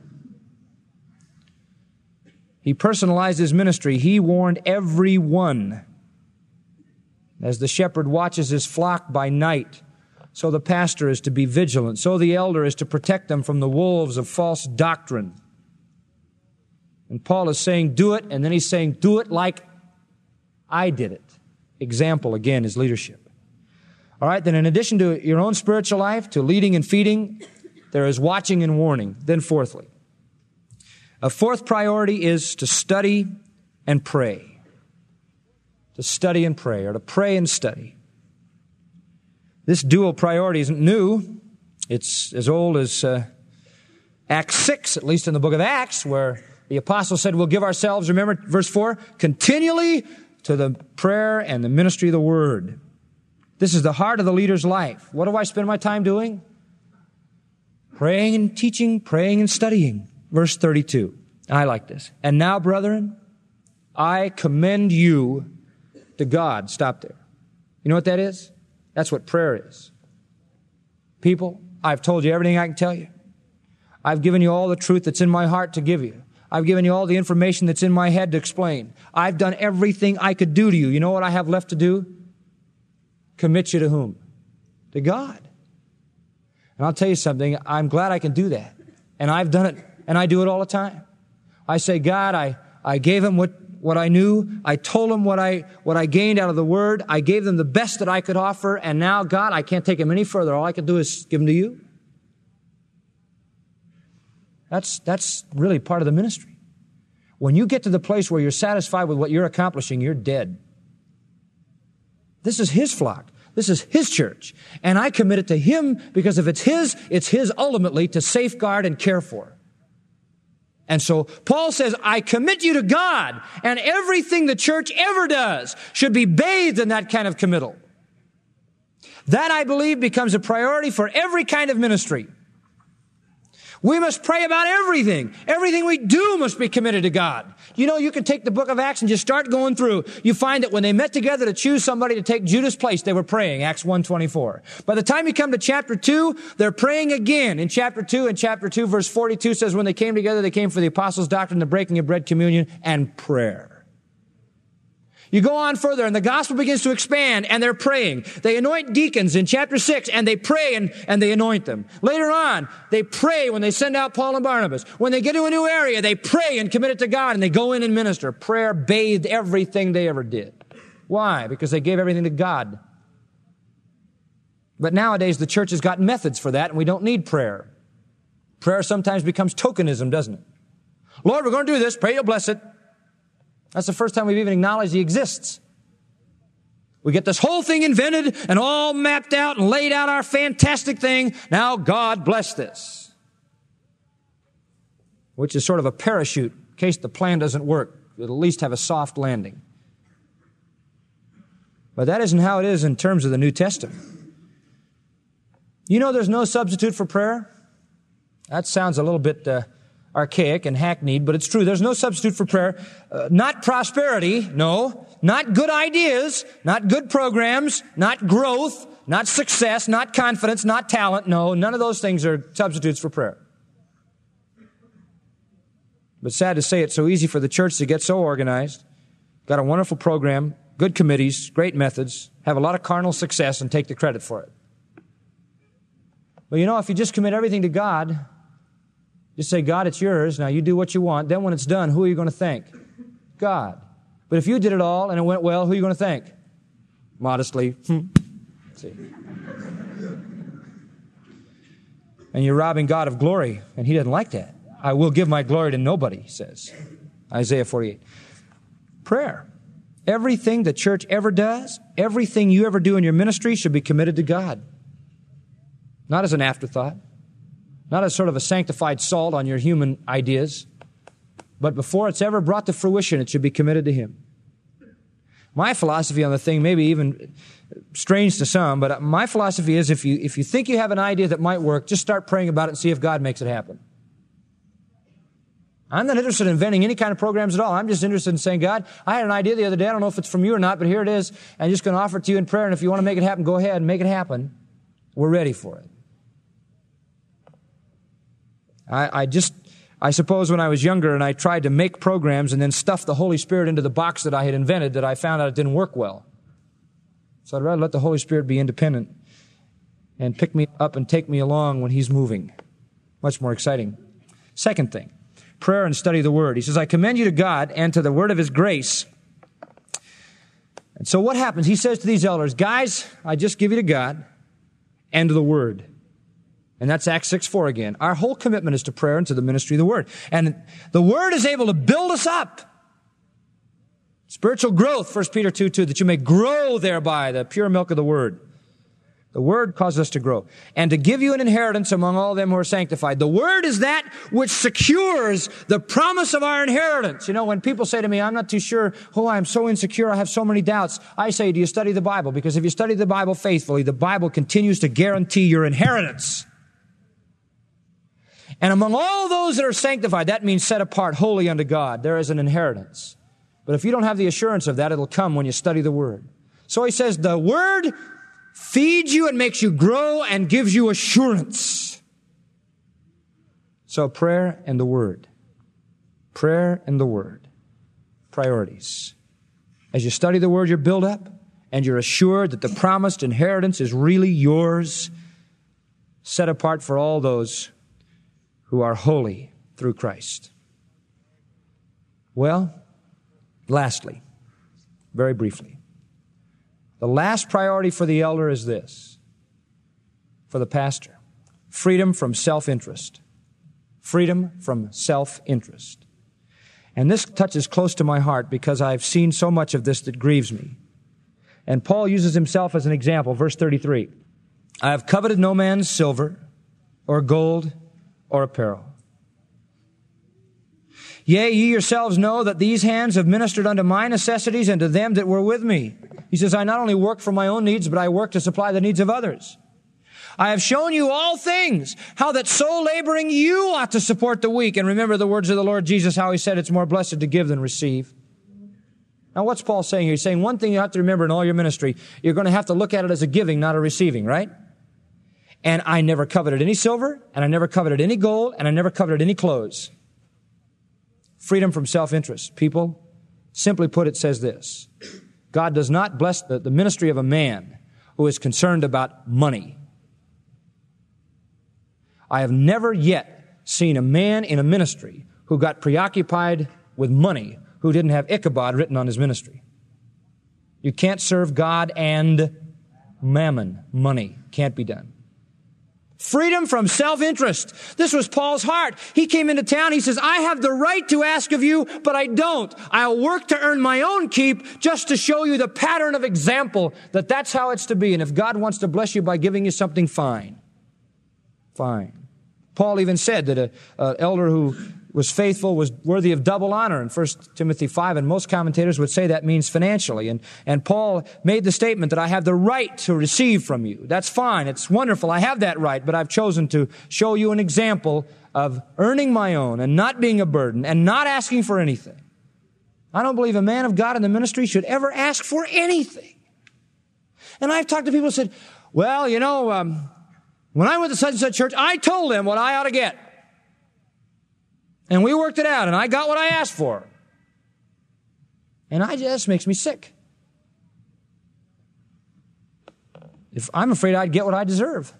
He personalized his ministry. He warned everyone. As the shepherd watches his flock by night, so the pastor is to be vigilant. So the elder is to protect them from the wolves of false doctrine. And Paul is saying, do it, and then he's saying, do it like I did it. Example, again, is leadership. All right, then in addition to your own spiritual life, to leading and feeding, there is watching and warning. Then fourthly, a fourth priority is to study and pray. To study and pray, or to pray and study. This dual priority isn't new. It's as old as uh, Acts six, at least in the book of Acts, where the apostle said, we'll give ourselves, remember, verse four, continually to the prayer and the ministry of the word. This is the heart of the leader's life. What do I spend my time doing? Praying and teaching, praying and studying. Verse thirty-two. I like this. And now, brethren, I commend you to God. Stop there. You know what that is? That's what prayer is. People, I've told you everything I can tell you. I've given you all the truth that's in my heart to give you. I've given you all the information that's in my head to explain. I've done everything I could do to you. You know what I have left to do? Commit you to whom? To God. And I'll tell you something, I'm glad I can do that. And I've done it, and I do it all the time. I say, God, I, I gave him what, what I knew. I told him what I, what I gained out of the Word. I gave them the best that I could offer. And now, God, I can't take him any further. All I can do is give him to you. That's, that's really part of the ministry. When you get to the place where you're satisfied with what you're accomplishing, you're dead. This is his flock. This is his church. And I commit it to him because if it's his, it's his ultimately to safeguard and care for. And so Paul says, I commit you to God, and everything the church ever does should be bathed in that kind of committal. That, I believe, becomes a priority for every kind of ministry. We must pray about everything. Everything we do must be committed to God. You know, you can take the book of Acts and just start going through. You find that when they met together to choose somebody to take Judas' place, they were praying, Acts one twenty-four. By the time you come to chapter two, they're praying again. In chapter two, and chapter two, verse forty-two says, when they came together, they came for the apostles' doctrine, the breaking of bread, communion, and prayer. You go on further, and the gospel begins to expand, and they're praying. They anoint deacons in chapter six, and they pray and, and they anoint them. Later on, they pray when they send out Paul and Barnabas. When they get to a new area, they pray and commit it to God, and they go in and minister. Prayer bathed everything they ever did. Why? Because they gave everything to God. But nowadays, the church has got methods for that, and we don't need prayer. Prayer sometimes becomes tokenism, doesn't it? Lord, we're going to do this. Pray you'll bless it. That's the first time we've even acknowledged he exists. We get this whole thing invented and all mapped out and laid out our fantastic thing. Now God bless this. Which is sort of a parachute in case the plan doesn't work. It'll at least have a soft landing. But that isn't how it is in terms of the New Testament. You know there's no substitute for prayer? That sounds a little bit uh, archaic and hackneyed, but it's true. There's no substitute for prayer. Uh, not prosperity, no. Not good ideas, not good programs, not growth, not success, not confidence, not talent. No, none of those things are substitutes for prayer. But sad to say, it's so easy for the church to get so organized, got a wonderful program, good committees, great methods, have a lot of carnal success and take the credit for it. But you know, if you just commit everything to God, just say, God, it's yours. Now you do what you want. Then when it's done, who are you going to thank? God. But if you did it all and it went well, who are you going to thank? Modestly. Hmm. See. And you're robbing God of glory, and he doesn't like that. I will give my glory to nobody, he says. Isaiah forty-eight. Prayer. Everything the church ever does, everything you ever do in your ministry should be committed to God. Not as an afterthought, not as sort of a sanctified salt on your human ideas, but before it's ever brought to fruition, it should be committed to Him. My philosophy on the thing may be even strange to some, but my philosophy is if you, if you think you have an idea that might work, just start praying about it and see if God makes it happen. I'm not interested in inventing any kind of programs at all. I'm just interested in saying, God, I had an idea the other day. I don't know if it's from you or not, but here it is. I'm just going to offer it to you in prayer, and if you want to make it happen, go ahead and make it happen. We're ready for it. I, I just, I suppose when I was younger and I tried to make programs and then stuff the Holy Spirit into the box that I had invented, that I found out it didn't work well. So I'd rather let the Holy Spirit be independent and pick me up and take me along when He's moving. Much more exciting. Second thing, prayer and study of the Word. He says, I commend you to God and to the Word of His grace. And so what happens? He says to these elders, guys, I just give you to God and to the Word. And that's Acts six four again. Our whole commitment is to prayer and to the ministry of the Word. And the Word is able to build us up. Spiritual growth, First Peter two two, that you may grow thereby, the pure milk of the Word. The Word causes us to grow. And to give you an inheritance among all them who are sanctified. The Word is that which secures the promise of our inheritance. You know, when people say to me, I'm not too sure, oh, I'm so insecure, I have so many doubts. I say, do you study the Bible? Because if you study the Bible faithfully, the Bible continues to guarantee your inheritance. And among all those that are sanctified, that means set apart wholly unto God. There is an inheritance. But if you don't have the assurance of that, it'll come when you study the Word. So he says, the Word feeds you and makes you grow and gives you assurance. So prayer and the Word. Prayer and the Word. Priorities. As you study the Word, you're built up and you're assured that the promised inheritance is really yours, set apart for all those who are holy through Christ. Well, lastly, very briefly, the last priority for the elder is this, for the pastor, freedom from self-interest. Freedom from self-interest. And this touches close to my heart because I've seen so much of this that grieves me. And Paul uses himself as an example, verse thirty-three. I have coveted no man's silver or gold or apparel. Yea, ye yourselves know that these hands have ministered unto my necessities and to them that were with me. He says, I not only work for my own needs, but I work to supply the needs of others. I have shown you all things, how that so laboring you ought to support the weak. And remember the words of the Lord Jesus, how He said it's more blessed to give than receive. Now what's Paul saying here? He's saying one thing you have to remember in all your ministry, you're going to have to look at it as a giving, not a receiving, right? And I never coveted any silver, and I never coveted any gold, and I never coveted any clothes. Freedom from self-interest. People, simply put, it says this. God does not bless the, the ministry of a man who is concerned about money. I have never yet seen a man in a ministry who got preoccupied with money who didn't have Ichabod written on his ministry. You can't serve God and mammon, money. Can't be done. Freedom from self-interest. This was Paul's heart. He came into town. He says, I have the right to ask of you, but I don't. I'll work to earn my own keep just to show you the pattern of example that that's how it's to be. And if God wants to bless you by giving you something, fine. Fine. Paul even said that a, a elder who was faithful was worthy of double honor in First Timothy five, and most commentators would say that means financially. And, and Paul made the statement that I have the right to receive from you. That's fine. It's wonderful. I have that right, but I've chosen to show you an example of earning my own and not being a burden and not asking for anything. I don't believe a man of God in the ministry should ever ask for anything. And I've talked to people who said, well, you know, um, when I went to such and such church, I told them what I ought to get. And we worked it out, and I got what I asked for. And I just makes me sick. If I'm afraid I'd get what I deserve.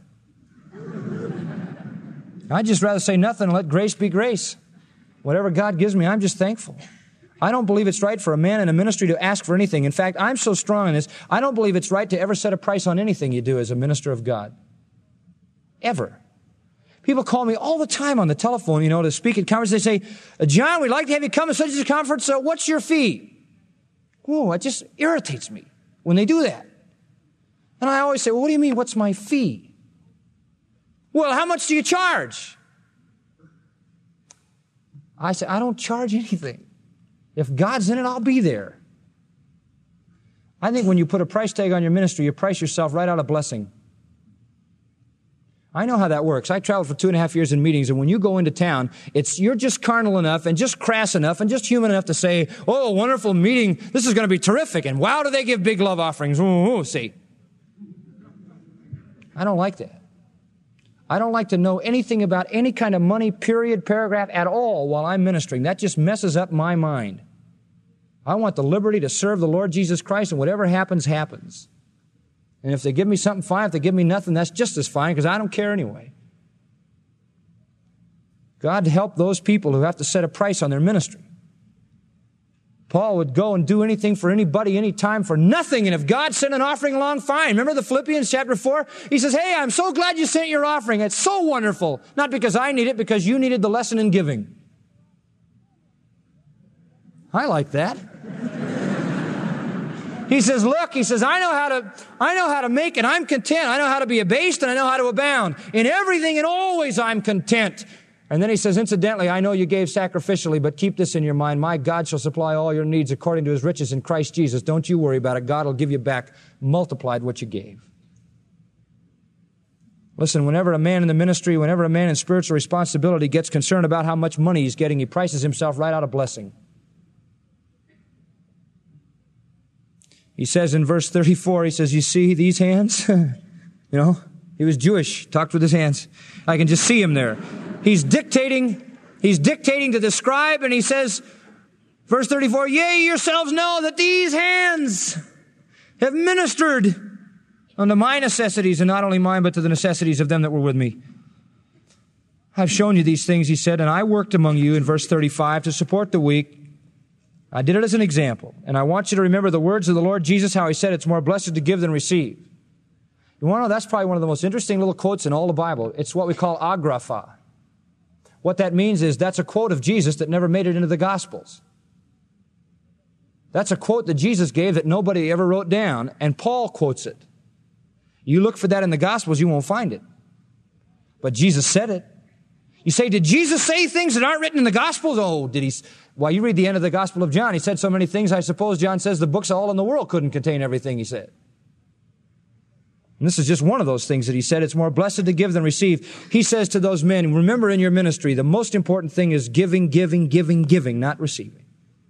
I'd just rather say nothing and let grace be grace. Whatever God gives me, I'm just thankful. I don't believe it's right for a man in a ministry to ask for anything. In fact, I'm so strong in this, I don't believe it's right to ever set a price on anything you do as a minister of God. Ever. People call me all the time on the telephone, you know, to speak at conferences. They say, John, we'd like to have you come to such a conference. So what's your fee? Whoa, it just irritates me when they do that. And I always say, well, what do you mean, what's my fee? Well, how much do you charge? I say, I don't charge anything. If God's in it, I'll be there. I think when you put a price tag on your ministry, you price yourself right out of blessing. I know how that works. I traveled for two and a half years in meetings, and when you go into town, it's you're just carnal enough and just crass enough and just human enough to say, oh, wonderful meeting, this is going to be terrific, and wow, do they give big love offerings. Ooh, ooh, see. I don't like that. I don't like to know anything about any kind of money, period, paragraph at all while I'm ministering. That just messes up my mind. I want the liberty to serve the Lord Jesus Christ, and whatever happens, happens. And if they give me something, fine. If they give me nothing, that's just as fine, because I don't care anyway. God help those people who have to set a price on their ministry. Paul would go and do anything for anybody, anytime, for nothing. And if God sent an offering along, fine. Remember the Philippians chapter four? He says, hey, I'm so glad you sent your offering. It's so wonderful. Not because I need it, because you needed the lesson in giving. I like that. He says, look, he says, I know how to, I know how to make it. I'm content. I know how to be abased, and I know how to abound. In everything and always I'm content. And then he says, incidentally, I know you gave sacrificially, but keep this in your mind. My God shall supply all your needs according to his riches in Christ Jesus. Don't you worry about it. God will give you back multiplied what you gave. Listen, whenever a man in the ministry, whenever a man in spiritual responsibility gets concerned about how much money he's getting, he prices himself right out of blessing. He says in verse thirty-four, he says, you see these hands? You know, he was Jewish, talked with his hands. I can just see him there. He's dictating, he's dictating to the scribe, and he says, verse thirty-four, yea, yourselves know that these hands have ministered unto my necessities, and not only mine, but to the necessities of them that were with me. I've shown you these things, he said, and I worked among you, in verse thirty-five, to support the weak. I did it as an example. And I want you to remember the words of the Lord Jesus, how he said, it's more blessed to give than receive. You want to know, that's probably one of the most interesting little quotes in all the Bible. It's what we call agrapha. What that means is that's a quote of Jesus that never made it into the Gospels. That's a quote that Jesus gave that nobody ever wrote down, and Paul quotes it. You look for that in the Gospels, you won't find it. But Jesus said it. You say, did Jesus say things that aren't written in the Gospels? Oh, did he? Well, you read the end of the Gospel of John. He said so many things, I suppose John says the books all in the world couldn't contain everything he said. And this is just one of those things that he said. It's more blessed to give than receive. He says to those men, remember in your ministry, the most important thing is giving, giving, giving, giving, not receiving.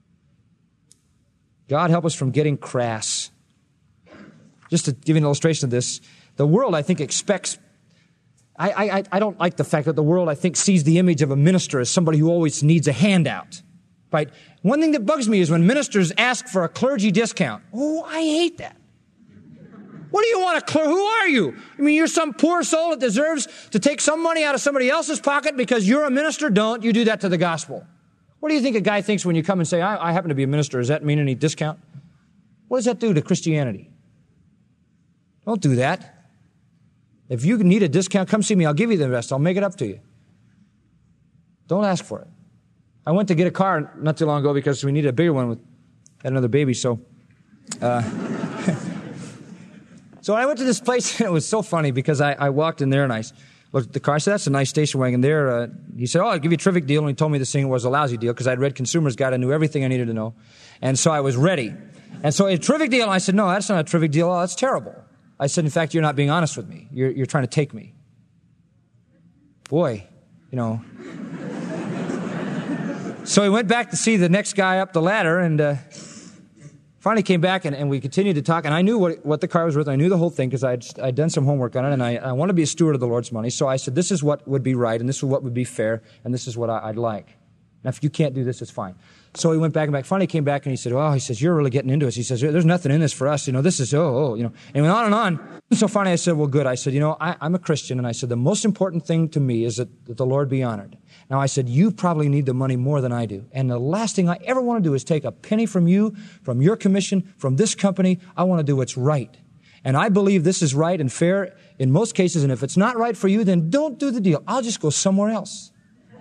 God help us from getting crass. Just to give you an illustration of this, the world, I think, expects... I, I, I don't like the fact that the world, I think, sees the image of a minister as somebody who always needs a handout. Right? One thing that bugs me is when ministers ask for a clergy discount. Oh, I hate that. What do you want a clergy? Who are you? I mean, you're some poor soul that deserves to take some money out of somebody else's pocket because you're a minister? Don't you do that to the gospel. What do you think a guy thinks when you come and say, I, I happen to be a minister? Does that mean any discount? What does that do to Christianity? Don't do that. If you need a discount, come see me. I'll give you the rest. I'll make it up to you. Don't ask for it. I went to get a car not too long ago because we needed a bigger one with had another baby. So, uh, so I went to this place, and it was so funny because I, I walked in there and I looked at the car. I said, that's a nice station wagon there. Uh, he said, oh, I'll give you a terrific deal. And he told me this thing was a lousy deal because I'd read Consumer's Guide. I knew everything I needed to know. And so I was ready. And so a terrific deal. And I said, no, that's not a terrific deal. Oh, that's terrible. I said, in fact, you're not being honest with me. You're, you're trying to take me. Boy, you know. So he went back to see the next guy up the ladder, and uh, finally came back, and, and we continued to talk. And I knew what, what the car was worth. I knew the whole thing because I'd, I'd done some homework on it, and I, I want to be a steward of the Lord's money. So I said, this is what would be right, and this is what would be fair, and this is what I, I'd like. Now, if you can't do this, it's fine. So he went back and back. Finally came back and he said, well, he says, you're really getting into us. He says, there's nothing in this for us. You know, this is, oh, oh, you know. And he went on and on. So finally I said, well, good. I said, you know, I, I'm a Christian. And I said, the most important thing to me is that, that the Lord be honored. Now I said, you probably need the money more than I do. And the last thing I ever want to do is take a penny from you, from your commission, from this company. I want to do what's right. And I believe this is right and fair in most cases, and if it's not right for you, then don't do the deal. I'll just go somewhere else.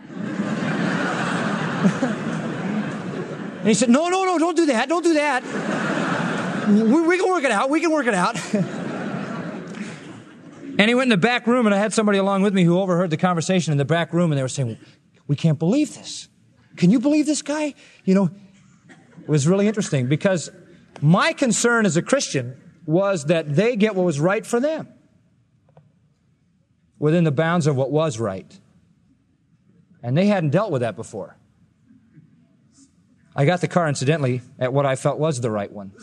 And he said, no, no, no, don't do that. Don't do that. We, we can work it out. We can work it out. And he went in the back room, and I had somebody along with me who overheard the conversation in the back room, and they were saying, we can't believe this. Can you believe this guy? You know, it was really interesting because my concern as a Christian was that they get what was right for them within the bounds of what was right. And they hadn't dealt with that before. I got the car, incidentally, at what I felt was the right one.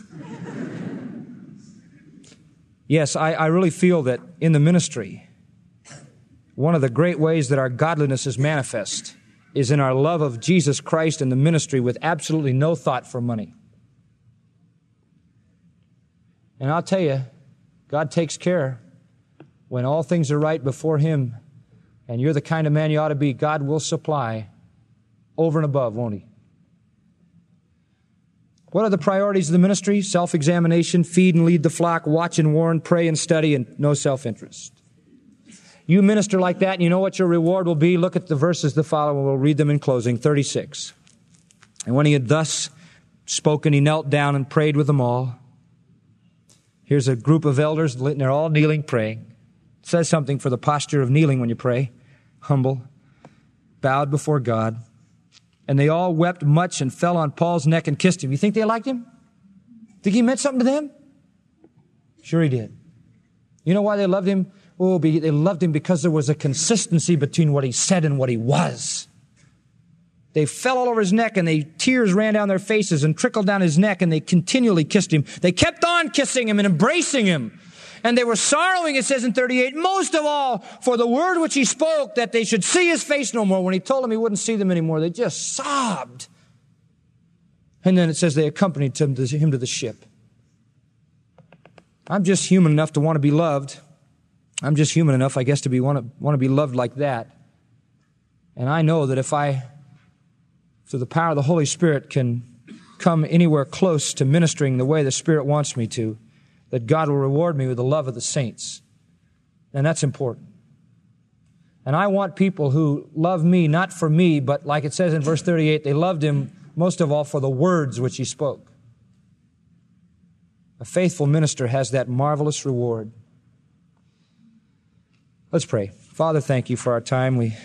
Yes, I, I really feel that in the ministry, one of the great ways that our godliness is manifest is in our love of Jesus Christ and the ministry with absolutely no thought for money. And I'll tell you, God takes care when all things are right before Him and you're the kind of man you ought to be. God will supply over and above, won't He? What are the priorities of the ministry? Self-examination, feed and lead the flock, watch and warn, pray and study, and no self-interest. You minister like that, and you know what your reward will be? Look at the verses that follow, and we'll read them in closing. thirty-six. And when he had thus spoken, he knelt down and prayed with them all. Here's a group of elders, and they're all kneeling, praying. It says something for the posture of kneeling when you pray. Humble, bowed before God. And they all wept much and fell on Paul's neck and kissed him. You think they liked him? Think he meant something to them? Sure he did. You know why they loved him? Oh, they loved him because there was a consistency between what he said and what he was. They fell all over his neck, and they tears ran down their faces and trickled down his neck, and they continually kissed him. They kept on kissing him and embracing him. And they were sorrowing, it says in thirty-eight, most of all for the word which he spoke, that they should see his face no more. When he told them he wouldn't see them anymore, they just sobbed. And then it says they accompanied him to, him to the ship. I'm just human enough to want to be loved. I'm just human enough, I guess, to be want to, want to be loved like that. And I know that if I, through the power of the Holy Spirit, can come anywhere close to ministering the way the Spirit wants me to, that God will reward me with the love of the saints. And that's important. And I want people who love me, not for me, but like it says in verse thirty-eight, they loved him most of all for the words which he spoke. A faithful minister has that marvelous reward. Let's pray. Father, thank you for our time. We,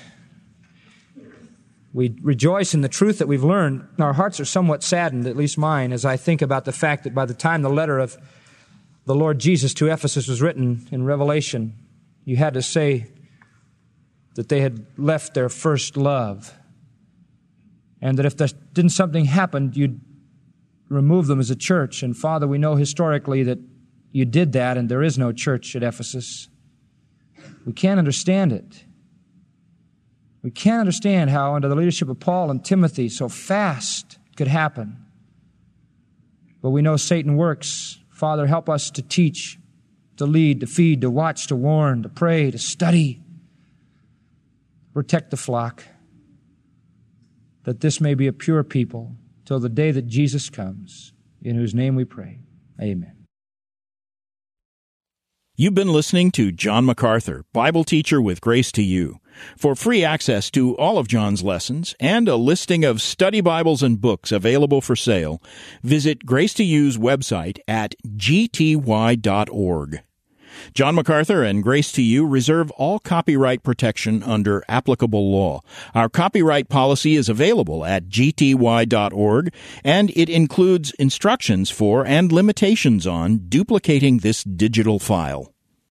we rejoice in the truth that we've learned. Our hearts are somewhat saddened, at least mine, as I think about the fact that by the time the letter of the Lord Jesus to Ephesus was written in Revelation, you had to say that they had left their first love. And that if there didn't something happen, you'd remove them as a church. And Father, we know historically that you did that, and there is no church at Ephesus. We can't understand it. We can't understand how under the leadership of Paul and Timothy so fast it could happen. But we know Satan works. Father, help us to teach, to lead, to feed, to watch, to warn, to pray, to study. Protect the flock, that this may be a pure people till the day that Jesus comes, in whose name we pray. Amen. You've been listening to John MacArthur, Bible teacher with Grace to You. For free access to all of John's lessons and a listing of study Bibles and books available for sale, visit Grace to You's website at g t y dot org. John MacArthur and Grace to You reserve all copyright protection under applicable law. Our copyright policy is available at g t y dot org, and it includes instructions for and limitations on duplicating this digital file.